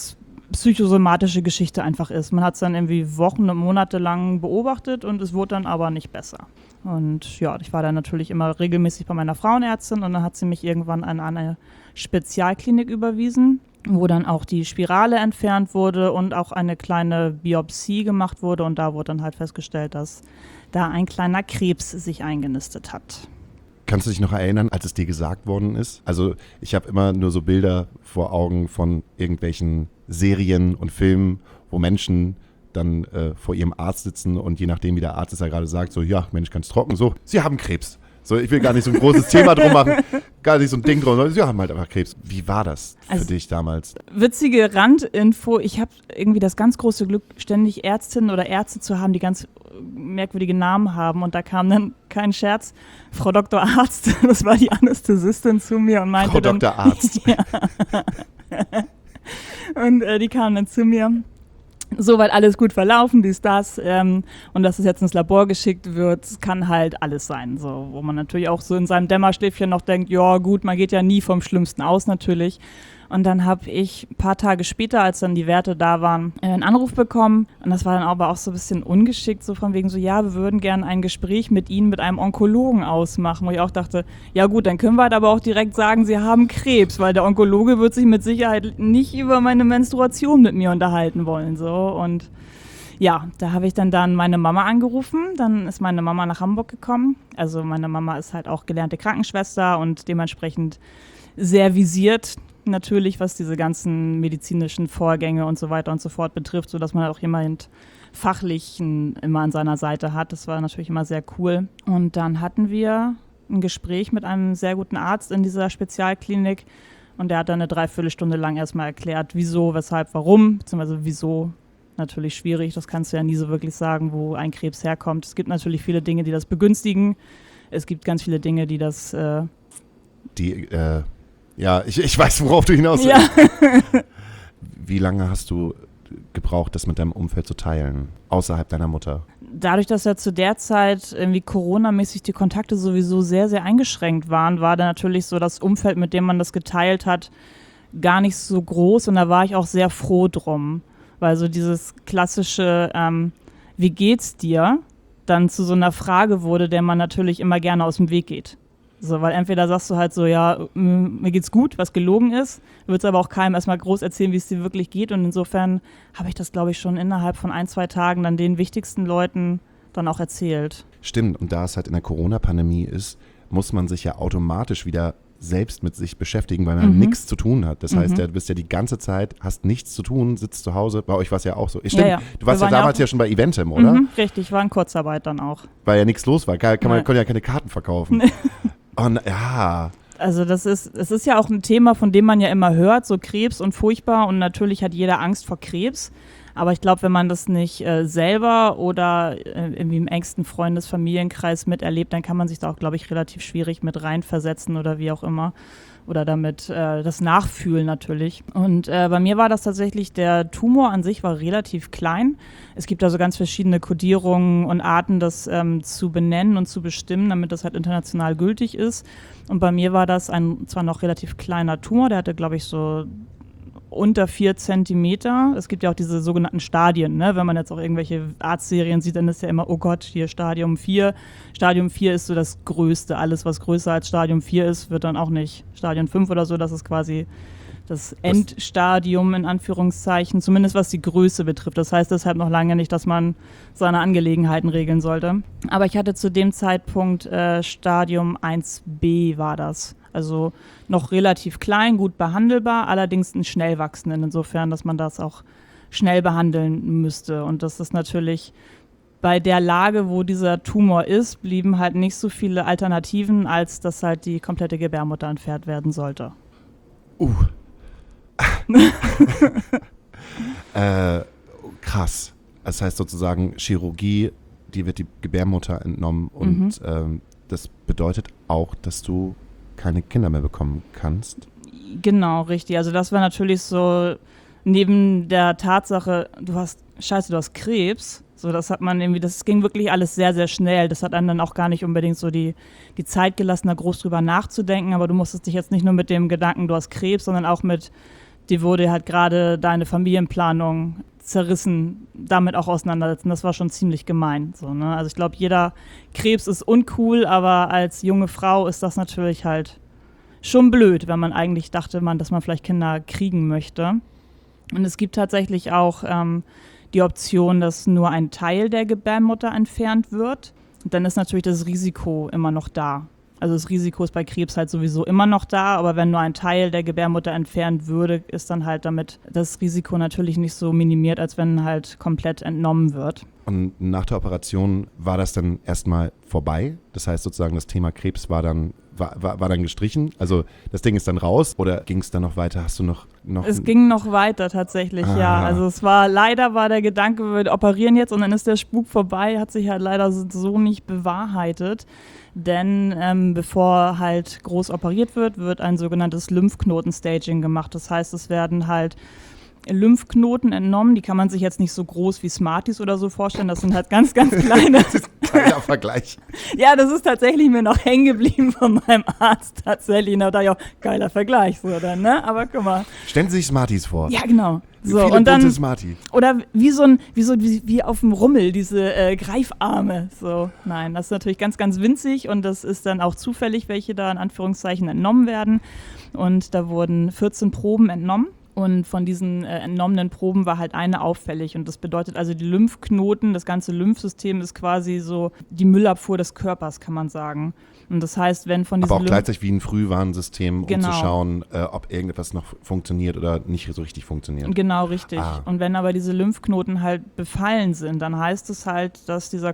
psychosomatische Geschichte einfach ist. Man hat es dann irgendwie Wochen und Monate lang beobachtet und es wurde dann aber nicht besser. Und ja, ich war dann natürlich immer regelmäßig bei meiner Frauenärztin und dann hat sie mich irgendwann an eine Spezialklinik überwiesen, wo dann auch die Spirale entfernt wurde und auch eine kleine Biopsie gemacht wurde und da wurde dann halt festgestellt, dass da ein kleiner Krebs sich eingenistet hat. Kannst du dich noch erinnern, als es dir gesagt worden ist? Also ich habe immer nur so Bilder vor Augen von irgendwelchen Serien und Filmen, wo Menschen dann vor ihrem Arzt sitzen und je nachdem, wie der Arzt es ja gerade sagt, so, ja, Mensch, ganz trocken, so, Sie haben Krebs. So, ich will gar nicht so ein großes Thema drum machen, gar nicht so ein Ding drum, sondern Sie haben halt einfach Krebs. Wie war das für dich damals? Witzige Randinfo, ich habe irgendwie das ganz große Glück, ständig Ärztinnen oder Ärzte zu haben, die ganz merkwürdige Namen haben und da kam dann, kein Scherz, Frau Dr. Arzt, das war die Anästhesistin zu mir und meinte Frau Dr. Arzt. Ja. Und die kam dann zu mir. Soweit alles gut verlaufen, dies, das, und dass es jetzt ins Labor geschickt wird, kann halt alles sein, so, wo man natürlich auch so in seinem Dämmerschläfchen noch denkt, ja gut, man geht ja nie vom Schlimmsten aus natürlich. Und dann habe ich ein paar Tage später, als dann die Werte da waren, einen Anruf bekommen. Und das war dann aber auch so ein bisschen ungeschickt, so von wegen so, ja, wir würden gerne ein Gespräch mit Ihnen, mit einem Onkologen ausmachen. Wo ich auch dachte, ja gut, dann können wir halt aber auch direkt sagen, Sie haben Krebs, weil der Onkologe wird sich mit Sicherheit nicht über meine Menstruation mit mir unterhalten wollen. So. Und ja, da habe ich dann meine Mama angerufen. Dann ist meine Mama nach Hamburg gekommen. Also meine Mama ist halt auch gelernte Krankenschwester und dementsprechend sehr visiert. Natürlich, was diese ganzen medizinischen Vorgänge und so weiter und so fort betrifft, sodass man auch jemand Fachlichen immer an seiner Seite hat. Das war natürlich immer sehr cool. Und dann hatten wir ein Gespräch mit einem sehr guten Arzt in dieser Spezialklinik und der hat dann eine Dreiviertelstunde lang erstmal erklärt, wieso, weshalb, warum, beziehungsweise wieso. Natürlich schwierig, das kannst du ja nie so wirklich sagen, wo ein Krebs herkommt. Es gibt natürlich viele Dinge, die das begünstigen. Es gibt ganz viele Dinge, die das Ja, ich weiß, worauf du hinaus willst. Ja. Wie lange hast du gebraucht, das mit deinem Umfeld zu teilen, außerhalb deiner Mutter? Dadurch, dass ja zu der Zeit irgendwie Corona-mäßig die Kontakte sowieso sehr, sehr eingeschränkt waren, war da natürlich so das Umfeld, mit dem man das geteilt hat, gar nicht so groß und da war ich auch sehr froh drum, weil so dieses klassische wie geht's dir, dann zu so einer Frage wurde, der man natürlich immer gerne aus dem Weg geht. So, weil entweder sagst du halt so, ja, mir geht's gut, was gelogen ist, du willst aber auch keinem erstmal groß erzählen, wie es dir wirklich geht und insofern habe ich das, glaube ich, schon innerhalb von 1-2 Tagen dann den wichtigsten Leuten dann auch erzählt. Stimmt, und da es halt in der Corona-Pandemie ist, muss man sich ja automatisch wieder selbst mit sich beschäftigen, weil man nichts zu tun hat. Das heißt, du bist ja die ganze Zeit, hast nichts zu tun, sitzt zu Hause. Bei euch war es ja auch so. Stimmt, ja. Du warst ja damals ja schon bei Eventim, oder? Richtig, war in Kurzarbeit dann auch. Weil ja nichts los war, man konnte ja keine Karten verkaufen. Und, ja. Also es ist ja auch ein Thema, von dem man ja immer hört, so Krebs und furchtbar und natürlich hat jeder Angst vor Krebs. Aber ich glaube, wenn man das nicht selber oder irgendwie im engsten Freundes-Familienkreis miterlebt, dann kann man sich da auch, glaube ich, relativ schwierig mit reinversetzen oder wie auch immer. Oder damit das Nachfühlen natürlich. Und bei mir war das tatsächlich, der Tumor an sich war relativ klein. Es gibt also ganz verschiedene Kodierungen und Arten, das zu benennen und zu bestimmen, damit das halt international gültig ist. Und bei mir war das ein zwar noch relativ kleiner Tumor, der hatte, glaube ich, so unter 4 Zentimeter. Es gibt ja auch diese sogenannten Stadien, ne? Wenn man jetzt auch irgendwelche Arztserien sieht, dann ist ja immer, oh Gott, hier Stadium 4. Stadium 4 ist so das Größte. Alles, was größer als Stadium 4 ist, wird dann auch nicht Stadium 5 oder so. Das ist quasi das Endstadium in Anführungszeichen, zumindest was die Größe betrifft. Das heißt deshalb noch lange nicht, dass man seine Angelegenheiten regeln sollte. Aber ich hatte zu dem Zeitpunkt Stadium 1b war das. Also noch relativ klein, gut behandelbar, allerdings einen schnell wachsenden, insofern, dass man das auch schnell behandeln müsste. Und das ist natürlich bei der Lage, wo dieser Tumor ist, blieben halt nicht so viele Alternativen, als dass halt die komplette Gebärmutter entfernt werden sollte. Krass. Das heißt sozusagen Chirurgie, die wird die Gebärmutter entnommen und das bedeutet auch, dass du keine Kinder mehr bekommen kannst. Genau, richtig. Also das war natürlich so, neben der Tatsache, du hast Krebs, so das hat man irgendwie, das ging wirklich alles sehr, sehr schnell. Das hat einem dann auch gar nicht unbedingt so die Zeit gelassen, da groß drüber nachzudenken, aber du musstest dich jetzt nicht nur mit dem Gedanken, du hast Krebs, sondern auch mit die wurde halt gerade deine Familienplanung zerrissen, damit auch auseinandersetzen. Das war schon ziemlich gemein. So, ne? Also ich glaube, jeder Krebs ist uncool, aber als junge Frau ist das natürlich halt schon blöd, wenn man eigentlich dachte, dass man vielleicht Kinder kriegen möchte. Und es gibt tatsächlich auch die Option, dass nur ein Teil der Gebärmutter entfernt wird. Und dann ist natürlich das Risiko immer noch da. Also das Risiko ist bei Krebs halt sowieso immer noch da, aber wenn nur ein Teil der Gebärmutter entfernt würde, ist dann halt damit das Risiko natürlich nicht so minimiert, als wenn halt komplett entnommen wird. Und nach der Operation war das dann erstmal vorbei? Das heißt sozusagen, das Thema Krebs war dann gestrichen? Also das Ding ist dann raus oder ging es dann noch weiter? Hast du noch Es ging noch weiter tatsächlich, ja. Also leider war der Gedanke, wir operieren jetzt und dann ist der Spuk vorbei, hat sich halt leider so nicht bewahrheitet. Denn bevor halt groß operiert wird ein sogenanntes Lymphknoten-Staging gemacht. Das heißt, es werden halt Lymphknoten entnommen. Die kann man sich jetzt nicht so groß wie Smarties oder so vorstellen. Das sind halt ganz, ganz kleine. Das ist ein kleiner Vergleich. Ja, das ist tatsächlich mir noch hängen geblieben von meinem Arzt. Tatsächlich. Da dachte ich auch, geiler Vergleich. So dann, ne? Aber guck mal. Stellen Sie sich Smarties vor. Ja, genau. So, viele und dann, bunte Smarties. Oder wie auf dem Rummel, diese Greifarme. So, nein, das ist natürlich ganz, ganz winzig und das ist dann auch zufällig, welche da in Anführungszeichen entnommen werden. Und da wurden 14 Proben entnommen. Und von diesen entnommenen Proben war halt eine auffällig. Und das bedeutet also, die Lymphknoten, das ganze Lymphsystem ist quasi so die Müllabfuhr des Körpers, kann man sagen. Und das heißt, wenn von diesen aber auch gleichzeitig wie ein Frühwarnsystem, genau, um zu schauen, ob irgendetwas noch funktioniert oder nicht so richtig funktioniert. Genau, richtig. Und wenn aber diese Lymphknoten halt befallen sind, dann heißt es halt, dass dieser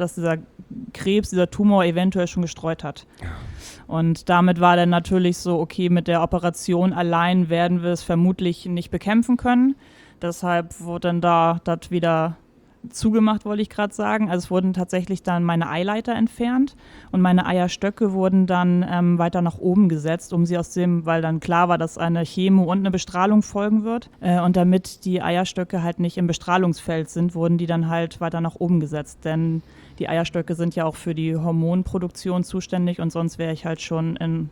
Krebs, dieser Tumor eventuell schon gestreut hat. Ja. Und damit war dann natürlich so, okay, mit der Operation allein werden wir es vermutlich nicht bekämpfen können. Deshalb wurde dann da das wieder zugemacht, wollte ich gerade sagen. Also es wurden tatsächlich dann meine Eileiter entfernt und meine Eierstöcke wurden dann weiter nach oben gesetzt, weil dann klar war, dass eine Chemo und eine Bestrahlung folgen wird. Und damit die Eierstöcke halt nicht im Bestrahlungsfeld sind, wurden die dann halt weiter nach oben gesetzt. Denn die Eierstöcke sind ja auch für die Hormonproduktion zuständig und sonst wäre ich halt schon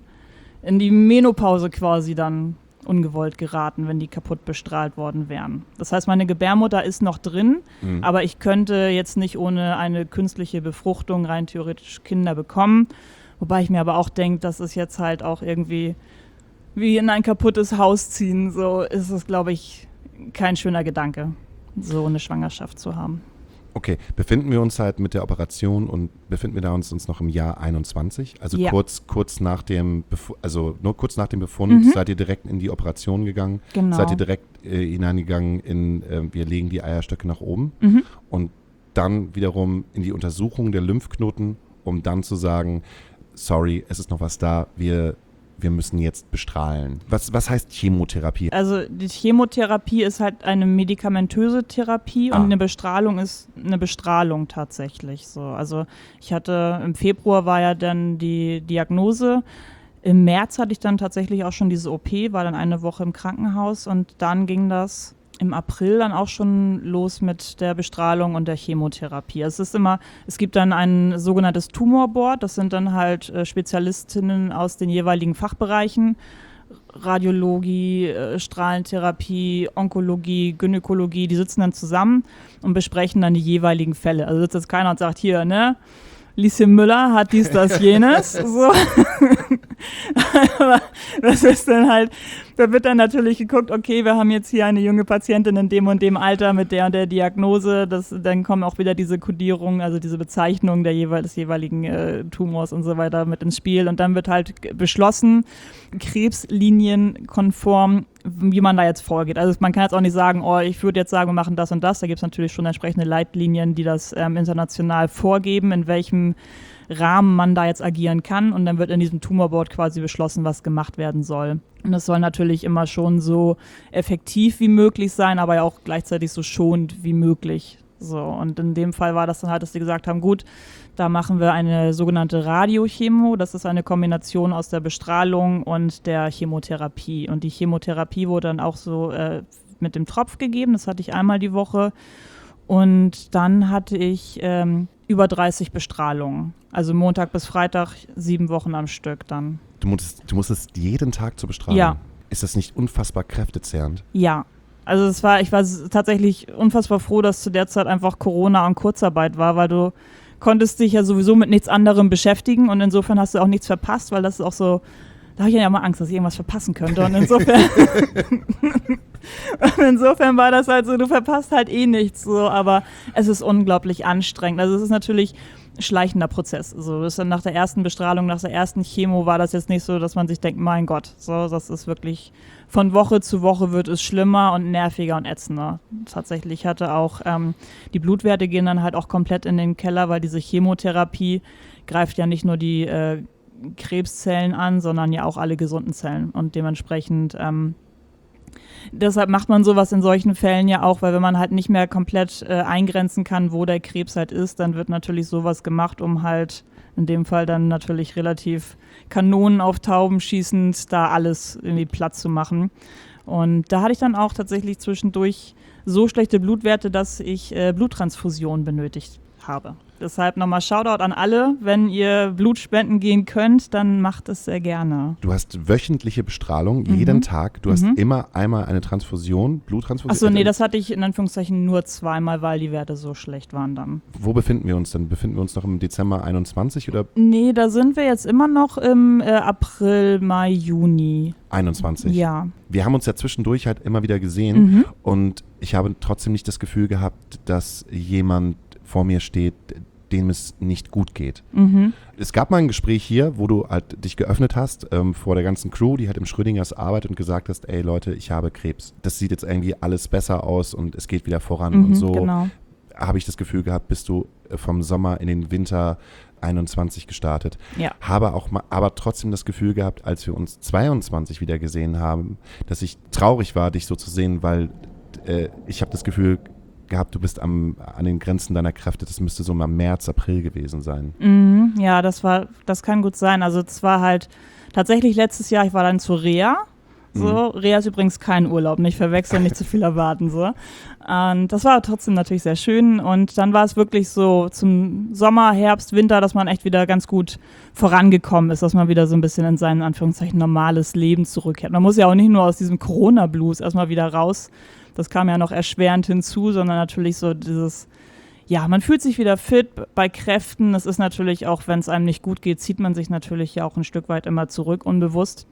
in die Menopause quasi dann ungewollt geraten, wenn die kaputt bestrahlt worden wären. Das heißt, meine Gebärmutter ist noch drin, aber ich könnte jetzt nicht ohne eine künstliche Befruchtung rein theoretisch Kinder bekommen. Wobei ich mir aber auch denke, das ist jetzt halt auch irgendwie wie in ein kaputtes Haus ziehen. So ist es, glaube ich, kein schöner Gedanke, so eine Schwangerschaft zu haben. Okay, befinden wir uns halt mit der Operation und befinden wir uns noch im Jahr 21? Also ja. kurz nach dem Befund seid ihr direkt in die Operation gegangen? Genau. Seid ihr direkt hineingegangen in, wir legen die Eierstöcke nach oben und dann wiederum in die Untersuchung der Lymphknoten, um dann zu sagen, sorry, es ist noch was da, wir müssen jetzt bestrahlen. Was heißt Chemotherapie? Also die Chemotherapie ist halt eine medikamentöse Therapie und eine Bestrahlung ist eine Bestrahlung tatsächlich. So. Also im Februar war ja dann die Diagnose. Im März hatte ich dann tatsächlich auch schon diese OP, war dann eine Woche im Krankenhaus und dann ging das im April dann auch schon los mit der Bestrahlung und der Chemotherapie. Es gibt dann ein sogenanntes Tumorboard, das sind dann halt Spezialistinnen aus den jeweiligen Fachbereichen, Radiologie, Strahlentherapie, Onkologie, Gynäkologie, die sitzen dann zusammen und besprechen dann die jeweiligen Fälle. Also sitzt jetzt keiner und sagt, hier, ne, Lieschen Müller hat dies, das, jenes, so. Aber das ist dann halt, da wird dann natürlich geguckt, okay, wir haben jetzt hier eine junge Patientin in dem und dem Alter mit der und der Diagnose, dann kommen auch wieder diese Kodierungen, also diese Bezeichnung des jeweiligen Tumors und so weiter mit ins Spiel und dann wird halt beschlossen, krebslinienkonform, wie man da jetzt vorgeht. Also man kann jetzt auch nicht sagen, ich würde jetzt sagen, wir machen das und das, da gibt es natürlich schon entsprechende Leitlinien, die das international vorgeben, in welchem Rahmen man da jetzt agieren kann und dann wird in diesem Tumorboard quasi beschlossen, was gemacht werden soll. Und das soll natürlich immer schon so effektiv wie möglich sein, aber ja auch gleichzeitig so schonend wie möglich. So, und in dem Fall war das dann halt, dass die gesagt haben, gut, da machen wir eine sogenannte Radiochemo. Das ist eine Kombination aus der Bestrahlung und der Chemotherapie. Und die Chemotherapie wurde dann auch so mit dem Tropf gegeben. Das hatte ich einmal die Woche. Und dann hatte ich über 30 Bestrahlungen. Also Montag bis Freitag 7 Wochen am Stück dann. Du musstest jeden Tag zur Bestrahlung? Ja. ist das nicht unfassbar kräftezehrend? Ja. Also ich war tatsächlich unfassbar froh, dass zu der Zeit einfach Corona und Kurzarbeit war, weil du konntest dich ja sowieso mit nichts anderem beschäftigen und insofern hast du auch nichts verpasst, weil das ist auch so, da habe ich ja immer Angst, dass ich irgendwas verpassen könnte und insofern war das halt so, du verpasst halt eh nichts so, aber es ist unglaublich anstrengend. Also es ist natürlich schleichender Prozess. So, das ist dann nach der ersten Bestrahlung, nach der ersten Chemo war das jetzt nicht so, dass man sich denkt, mein Gott, so, das ist wirklich von Woche zu Woche wird es schlimmer und nerviger und ätzender. Tatsächlich hatte auch die Blutwerte gehen dann halt auch komplett in den Keller, weil diese Chemotherapie greift ja nicht nur die Krebszellen an, sondern ja auch alle gesunden Zellen und dementsprechend deshalb macht man sowas in solchen Fällen ja auch, weil wenn man halt nicht mehr komplett eingrenzen kann, wo der Krebs halt ist, dann wird natürlich sowas gemacht, um halt in dem Fall dann natürlich relativ Kanonen auf Tauben schießend da alles irgendwie platt zu machen. Und da hatte ich dann auch tatsächlich zwischendurch so schlechte Blutwerte, dass ich Bluttransfusion benötigt habe. Deshalb nochmal Shoutout an alle, wenn ihr Blut spenden gehen könnt, dann macht es sehr gerne. Du hast wöchentliche Bestrahlung, jeden Tag. Du hast immer einmal eine Transfusion, Bluttransfusion. Achso, nee, das hatte ich in Anführungszeichen nur zweimal, weil die Werte so schlecht waren dann. Wo befinden wir uns denn? Befinden wir uns noch im Dezember 21 oder? Nee, da sind wir jetzt immer noch im April, Mai, Juni. 21. Ja. Wir haben uns ja zwischendurch halt immer wieder gesehen und ich habe trotzdem nicht das Gefühl gehabt, dass jemand vor mir steht, dem es nicht gut geht. Es gab mal ein Gespräch hier, wo du halt dich geöffnet hast vor der ganzen Crew, die halt im Schrödingers arbeitet und gesagt hast, ey Leute, ich habe Krebs. Das sieht jetzt irgendwie alles besser aus und es geht wieder voran und so. Genau. Habe ich das Gefühl gehabt, bist du vom Sommer in den Winter 21 gestartet. Ja. Habe auch mal, aber trotzdem das Gefühl gehabt, als wir uns 22 wieder gesehen haben, dass ich traurig war, dich so zu sehen, weil ich habe das Gefühl gehabt, du bist an den Grenzen deiner Kräfte. Das müsste so im März, April gewesen sein. Ja, das kann gut sein. Also es war halt tatsächlich letztes Jahr, ich war dann zur Reha. So, Reha ist übrigens kein Urlaub, nicht verwechseln, nicht zu viel erwarten. So. Und das war trotzdem natürlich sehr schön. Und dann war es wirklich so zum Sommer, Herbst, Winter, dass man echt wieder ganz gut vorangekommen ist, dass man wieder so ein bisschen in sein, Anführungszeichen, normales Leben zurückkehrt. Man muss ja auch nicht nur aus diesem Corona-Blues erstmal wieder raus. Das kam ja noch erschwerend hinzu, sondern natürlich so dieses, ja, man fühlt sich wieder fit bei Kräften. Das ist natürlich auch, wenn es einem nicht gut geht, zieht man sich natürlich ja auch ein Stück weit immer zurück, unbewusst.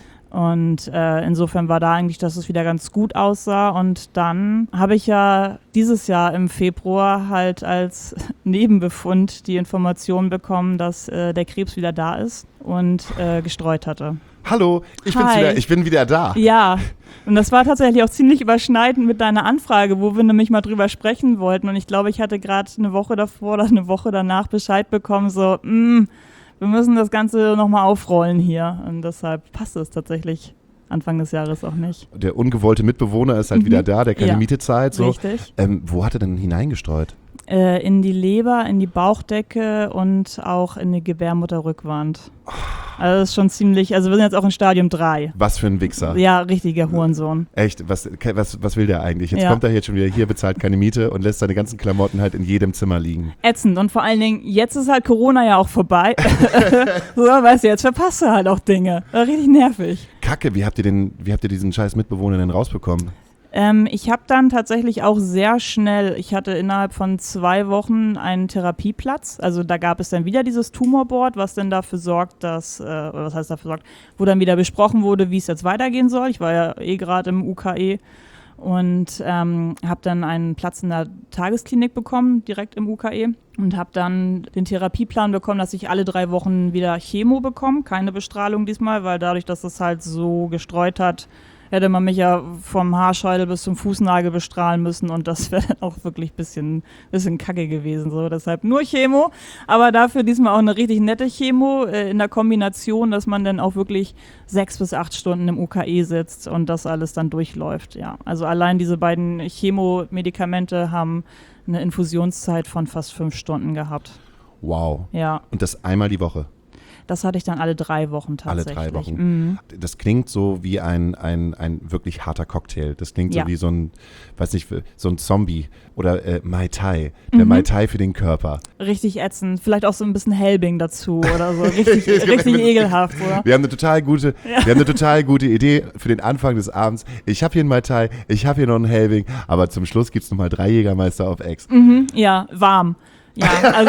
Und insofern war da eigentlich, dass es wieder ganz gut aussah. Und dann habe ich ja dieses Jahr im Februar halt als Nebenbefund die Information bekommen, dass der Krebs wieder da ist und gestreut hatte. Hallo, ich bin wieder da. Ja, und das war tatsächlich auch ziemlich überschneidend mit deiner Anfrage, wo wir nämlich mal drüber sprechen wollten. Und ich glaube, ich hatte gerade eine Woche davor oder eine Woche danach Bescheid bekommen, so, wir müssen das Ganze nochmal aufrollen hier. Und deshalb passt es tatsächlich Anfang des Jahres auch nicht. Der ungewollte Mitbewohner ist halt wieder da, der keine Miete zahlt. So. Richtig. Wo hat er denn hineingestreut? In die Leber, in die Bauchdecke und auch in die Gebärmutterrückwand. Also das ist schon ziemlich, also wir sind jetzt auch in Stadium 3. Was für ein Wichser. Ja, richtiger Hurensohn. Echt, was will der eigentlich? Jetzt kommt er jetzt schon wieder hier, bezahlt keine Miete und lässt seine ganzen Klamotten halt in jedem Zimmer liegen. Ätzend und vor allen Dingen, jetzt ist halt Corona ja auch vorbei. So, weißt du, jetzt verpasst du halt auch Dinge. Richtig nervig. Kacke, wie habt ihr diesen scheiß Mitbewohner denn rausbekommen? Ich habe dann tatsächlich auch sehr schnell, ich hatte innerhalb von 2 Wochen einen Therapieplatz. Also da gab es dann wieder dieses Tumorboard, was dann dafür sorgt, dass, oder was heißt dafür sorgt, wo dann wieder besprochen wurde, wie es jetzt weitergehen soll. Ich war ja gerade im UKE und habe dann einen Platz in der Tagesklinik bekommen, direkt im UKE. Und habe dann den Therapieplan bekommen, dass ich alle 3 Wochen wieder Chemo bekomme. Keine Bestrahlung diesmal, weil dadurch, dass es halt so gestreut hat, hätte man mich ja vom Haarscheitel bis zum Fußnagel bestrahlen müssen und das wäre auch wirklich ein bisschen kacke gewesen. So. Deshalb nur Chemo, aber dafür diesmal auch eine richtig nette Chemo in der Kombination, dass man dann auch wirklich 6 bis 8 Stunden im UKE sitzt und das alles dann durchläuft. Ja. Also allein diese beiden Chemomedikamente haben eine Infusionszeit von fast 5 Stunden gehabt. Wow. Ja. Und das einmal die Woche? Das hatte ich dann alle 3 Wochen tatsächlich. Alle 3 Wochen. Das klingt so wie ein wirklich harter Cocktail. Das klingt so wie so ein, weiß nicht, so ein Zombie oder Mai Tai. Der Mai Tai für den Körper. Richtig ätzend. Vielleicht auch so ein bisschen Helbing dazu oder so. Richtig ekelhaft, oder? Wir haben eine total gute Idee für den Anfang des Abends. Ich habe hier einen Mai Tai, ich habe hier noch einen Helbing, aber zum Schluss gibt es nochmal 3 Jägermeister auf Ex. Ja, warm. Ja, also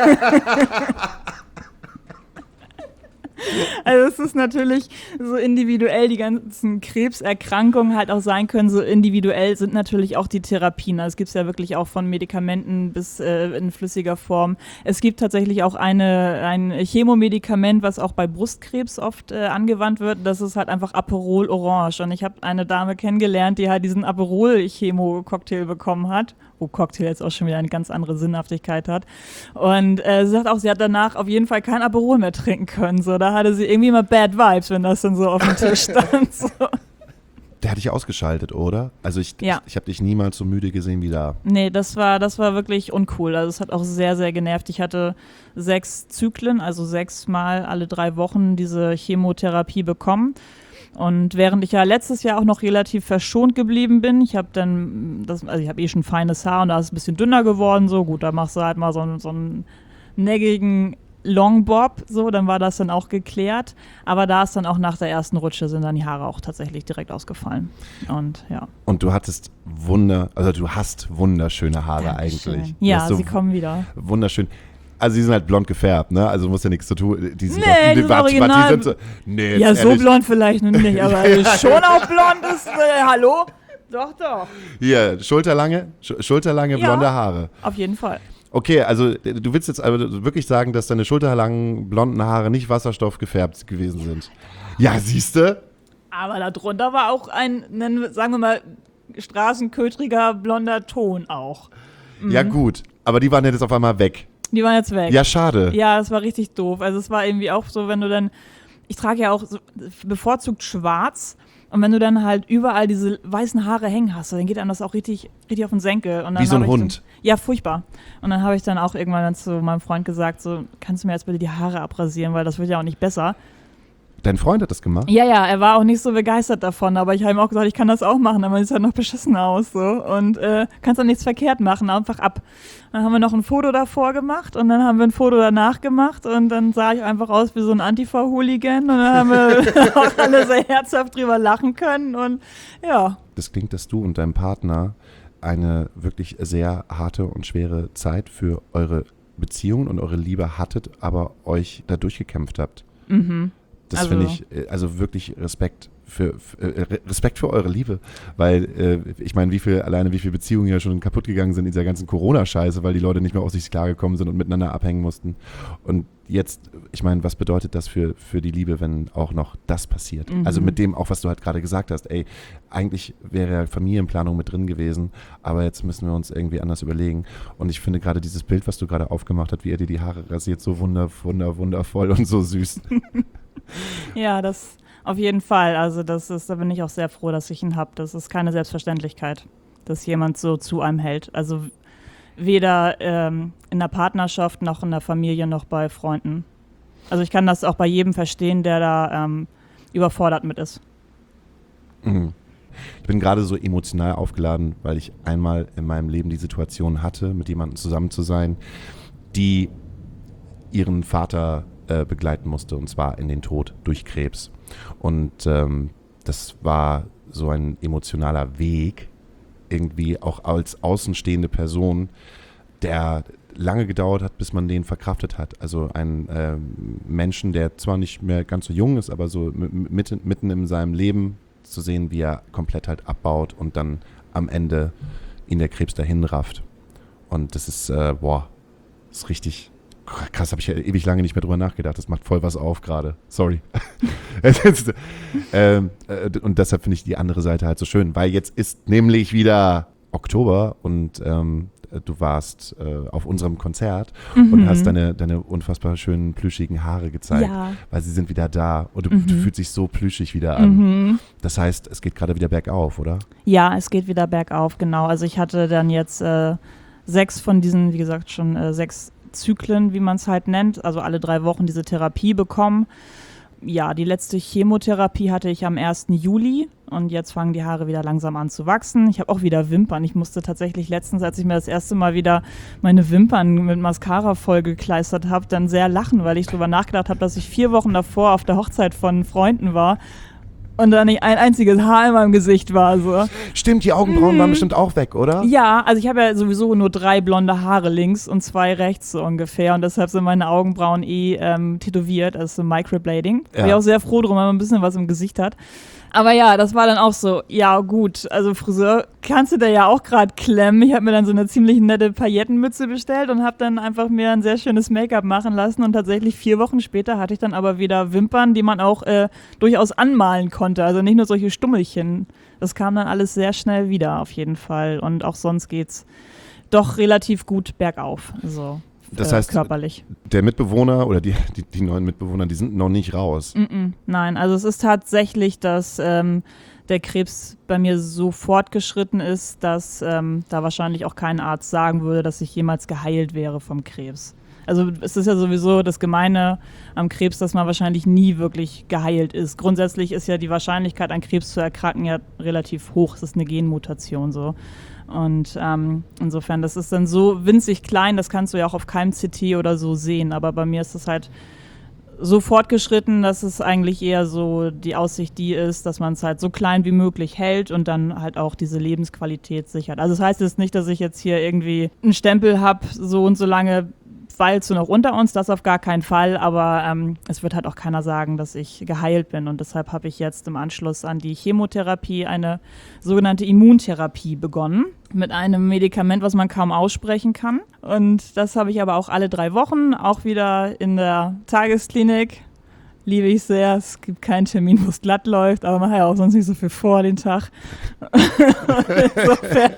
also es ist natürlich so individuell, die ganzen Krebserkrankungen halt auch sein können, so individuell sind natürlich auch die Therapien. Also es gibt es ja wirklich auch von Medikamenten bis in flüssiger Form. Es gibt tatsächlich auch ein Chemomedikament, was auch bei Brustkrebs oft angewandt wird. Das ist halt einfach Aperol Orange. Und ich habe eine Dame kennengelernt, die halt diesen Aperol-Chemo-Cocktail bekommen hat. Wo Cocktail jetzt auch schon wieder eine ganz andere Sinnhaftigkeit hat. Und sie sagt auch, sie hat danach auf jeden Fall kein Aperol mehr trinken können. So, da hatte sie irgendwie immer Bad Vibes, wenn das dann so auf dem Tisch stand. So. Der hat dich ausgeschaltet, oder? Also ich habe dich niemals so müde gesehen wie da. Nee, das war wirklich uncool. Also es hat auch sehr, sehr genervt. Ich hatte 6 Zyklen, also 6 Mal alle 3 Wochen diese Chemotherapie bekommen. Und während ich ja letztes Jahr auch noch relativ verschont geblieben bin, ich habe schon feines Haar und da ist es ein bisschen dünner geworden, so gut, da machst du halt mal so einen neckigen Longbob, so, dann war das dann auch geklärt. Aber da ist dann auch nach der ersten Rutsche sind dann die Haare auch tatsächlich direkt ausgefallen. Und ja. Und du hast wunderschöne Haare. Dankeschön. Eigentlich. Ja, sie kommen wieder. Wunderschön. Also die sind halt blond gefärbt, ne? Also muss ja nichts zu tun. Die sind original. Ja, so blond vielleicht noch nicht, aber schon auch blond ist, hallo? Doch. Hier, schulterlange blonde Haare. Auf jeden Fall. Okay, also du willst jetzt aber wirklich sagen, dass deine schulterlangen blonden Haare nicht wasserstoffgefärbt gewesen sind. Ja, siehste? Aber darunter war auch ein, sagen wir mal, straßenkötriger blonder Ton auch. Ja gut, aber die waren jetzt auf einmal weg. Die waren jetzt weg. Ja, schade. Ja, es war richtig doof. Also es war irgendwie auch so, wenn du dann, ich trage ja auch so bevorzugt schwarz und wenn du dann halt überall diese weißen Haare hängen hast, dann geht einem das auch richtig auf den Senkel. Und dann wie so ein Hund. Ja, furchtbar. Und dann habe ich dann auch irgendwann dann zu meinem Freund gesagt, so, kannst du mir jetzt bitte die Haare abrasieren, weil das wird ja auch nicht besser. Dein Freund hat das gemacht? Ja, er war auch nicht so begeistert davon, aber ich habe ihm auch gesagt, ich kann das auch machen, aber sieht halt noch beschissen aus. So. Und kannst dann nichts verkehrt machen, einfach ab. Dann haben wir noch ein Foto davor gemacht und dann haben wir ein Foto danach gemacht und dann sah ich einfach aus wie so ein Antifa-Hooligan und dann haben wir auch alle sehr herzhaft drüber lachen können und ja. Das klingt, dass du und dein Partner eine wirklich sehr harte und schwere Zeit für eure Beziehung und eure Liebe hattet, aber euch da durchgekämpft habt. Mhm. Das finde ich, also wirklich Respekt für eure Liebe, weil ich meine, wie viele Beziehungen ja schon kaputt gegangen sind in dieser ganzen Corona-Scheiße, weil die Leute nicht mehr auf sich klargekommen sind und miteinander abhängen mussten. Und jetzt, ich meine, was bedeutet das für die Liebe, wenn auch noch das passiert? Mhm. Also mit dem auch, was du halt gerade gesagt hast, ey, eigentlich wäre ja Familienplanung mit drin gewesen, aber jetzt müssen wir uns irgendwie anders überlegen. Und ich finde gerade dieses Bild, was du gerade aufgemacht hast, wie er dir die Haare rasiert, so wundervoll und so süß. Ja, das auf jeden Fall. Also da bin ich auch sehr froh, dass ich ihn habe. Das ist keine Selbstverständlichkeit, dass jemand so zu einem hält. Also weder in der Partnerschaft noch in der Familie noch bei Freunden. Also ich kann das auch bei jedem verstehen, der da überfordert mit ist. Mhm. Ich bin gerade so emotional aufgeladen, weil ich einmal in meinem Leben die Situation hatte, mit jemandem zusammen zu sein, die ihren Vater begleiten musste, und zwar in den Tod durch Krebs. Und das war so ein emotionaler Weg, irgendwie auch als außenstehende Person, der lange gedauert hat, bis man den verkraftet hat. Also ein Menschen, der zwar nicht mehr ganz so jung ist, aber so mitten in seinem Leben zu sehen, wie er komplett halt abbaut und dann am Ende ihn der Krebs dahin rafft. Und das ist, ist richtig krass, habe ich ja ewig lange nicht mehr drüber nachgedacht. Das macht voll was auf gerade. Sorry. Und deshalb finde ich die andere Seite halt so schön, weil jetzt ist nämlich wieder Oktober und du warst auf unserem Konzert und hast deine unfassbar schönen, plüschigen Haare gezeigt, weil sie sind wieder da und du fühlst dich so plüschig wieder an. Das heißt, es geht gerade wieder bergauf, oder? Ja, es geht wieder bergauf, genau. Also ich hatte dann jetzt 6 von diesen, wie gesagt, schon 6 Zyklen, wie man es halt nennt, also alle 3 Wochen diese Therapie bekommen. Ja, die letzte Chemotherapie hatte ich am 1. Juli und jetzt fangen die Haare wieder langsam an zu wachsen. Ich habe auch wieder Wimpern. Ich musste tatsächlich letztens, als ich mir das erste Mal wieder meine Wimpern mit Mascara vollgekleistert habe, dann sehr lachen, weil ich drüber nachgedacht habe, dass ich 4 Wochen davor auf der Hochzeit von Freunden war und da nicht ein einziges Haar in meinem Gesicht war. So. Stimmt, die Augenbrauen waren bestimmt auch weg, oder? Ja, also ich habe ja sowieso nur 3 blonde Haare links und 2 rechts so ungefähr und deshalb sind meine Augenbrauen tätowiert, also so Microblading. Ja. Bin ich auch sehr froh drum, wenn man ein bisschen was im Gesicht hat. Aber ja, das war dann auch so, ja gut, also Friseur kannst du da ja auch gerade klemmen. Ich habe mir dann so eine ziemlich nette Paillettenmütze bestellt und habe dann einfach mir ein sehr schönes Make-up machen lassen und tatsächlich 4 Wochen später hatte ich dann aber wieder Wimpern, die man auch durchaus anmalen konnte, also nicht nur solche Stummelchen. Das kam dann alles sehr schnell wieder auf jeden Fall und auch sonst geht's doch relativ gut bergauf, so Das heißt, körperlich. Der Mitbewohner oder die neuen Mitbewohner, die sind noch nicht raus. Nein, also es ist tatsächlich, dass der Krebs bei mir so fortgeschritten ist, dass da wahrscheinlich auch kein Arzt sagen würde, dass ich jemals geheilt wäre vom Krebs. Also es ist ja sowieso das Gemeine am Krebs, dass man wahrscheinlich nie wirklich geheilt ist. Grundsätzlich ist ja die Wahrscheinlichkeit, an Krebs zu erkranken, ja relativ hoch. Es ist eine Genmutation so. Und insofern, das ist dann so winzig klein, das kannst du ja auch auf keinem CT oder so sehen. Aber bei mir ist es halt so fortgeschritten, dass es eigentlich eher so die Aussicht die ist, dass man es halt so klein wie möglich hält und dann halt auch diese Lebensqualität sichert. Also das heißt jetzt nicht, dass ich jetzt hier irgendwie einen Stempel habe, so und so lange weilst du noch unter uns, das auf gar keinen Fall, aber es wird halt auch keiner sagen, dass ich geheilt bin und deshalb habe ich jetzt im Anschluss an die Chemotherapie eine sogenannte Immuntherapie begonnen mit einem Medikament, was man kaum aussprechen kann und das habe ich aber auch alle 3 Wochen, auch wieder in der Tagesklinik. Liebe ich sehr. Es gibt keinen Termin, wo es glatt läuft, aber man hat ja auch sonst nicht so viel vor den Tag. Insofern.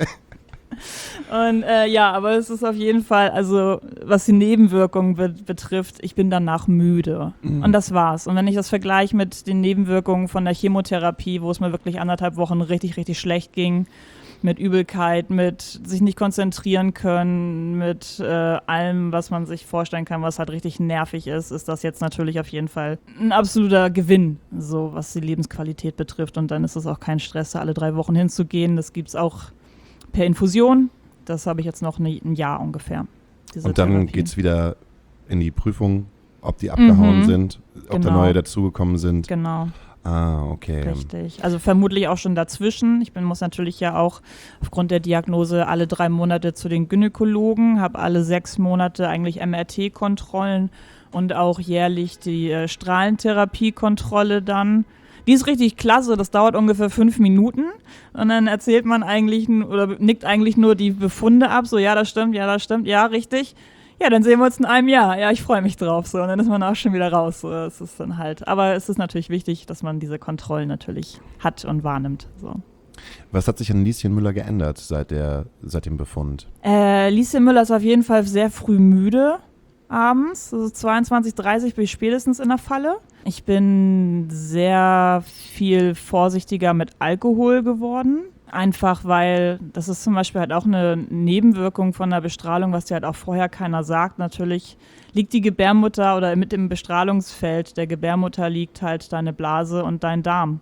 Und ja, aber es ist auf jeden Fall, also was die Nebenwirkungen betrifft, ich bin danach müde. Und das war's. Und wenn ich das vergleiche mit den Nebenwirkungen von der Chemotherapie, wo es mir wirklich 1,5 Wochen richtig, richtig schlecht ging, mit Übelkeit, mit sich nicht konzentrieren können, mit allem, was man sich vorstellen kann, was halt richtig nervig ist das jetzt natürlich auf jeden Fall ein absoluter Gewinn, so was die Lebensqualität betrifft. Und dann ist es auch kein Stress, da alle 3 Wochen hinzugehen. Das gibt's auch per Infusion. Das habe ich jetzt noch ein Jahr ungefähr. Und dann Therapie. geht es wieder in die Prüfung, ob die abgehauen sind, ob da Genau. neue dazugekommen sind. Genau, Ah, okay. richtig. Also vermutlich auch schon dazwischen. Ich muss natürlich ja auch aufgrund der Diagnose alle 3 Monate zu den Gynäkologen, habe alle 6 Monate eigentlich MRT-Kontrollen und auch jährlich die Strahlentherapie-Kontrolle dann. Die ist richtig klasse, das dauert ungefähr 5 Minuten und dann erzählt man eigentlich oder nickt eigentlich nur die Befunde ab, so ja, das stimmt, ja, richtig. Ja, dann sehen wir uns in einem Jahr. Ja, ich freue mich drauf. So, und dann ist man auch schon wieder raus. So, das ist dann halt. Aber es ist natürlich wichtig, dass man diese Kontrollen natürlich hat und wahrnimmt. So. Was hat sich an Lieschen Müller geändert seit dem Befund? Lieschen Müller ist auf jeden Fall sehr früh müde abends. Also 22:30 bin ich spätestens in der Falle. Ich bin sehr viel vorsichtiger mit Alkohol geworden. Einfach weil, das ist zum Beispiel halt auch eine Nebenwirkung von der Bestrahlung, was dir halt auch vorher keiner sagt. Natürlich liegt die Gebärmutter oder mit dem Bestrahlungsfeld der Gebärmutter liegt halt deine Blase und dein Darm.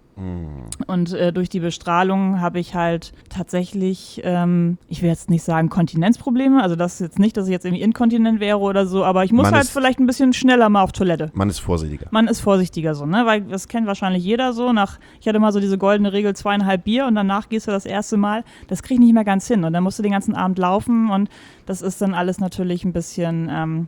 Und durch die Bestrahlung habe ich halt tatsächlich, ich will jetzt nicht sagen Kontinenzprobleme, also das ist jetzt nicht, dass ich jetzt irgendwie inkontinent wäre oder so, aber ich muss halt vielleicht ein bisschen schneller mal auf Toilette. Man ist vorsichtiger. Man ist vorsichtiger so, ne, weil das kennt wahrscheinlich jeder so. Ich hatte mal so diese goldene Regel 2,5 Bier und danach gehst du das erste Mal, das krieg ich nicht mehr ganz hin und dann musst du den ganzen Abend laufen und das ist dann alles natürlich ein bisschen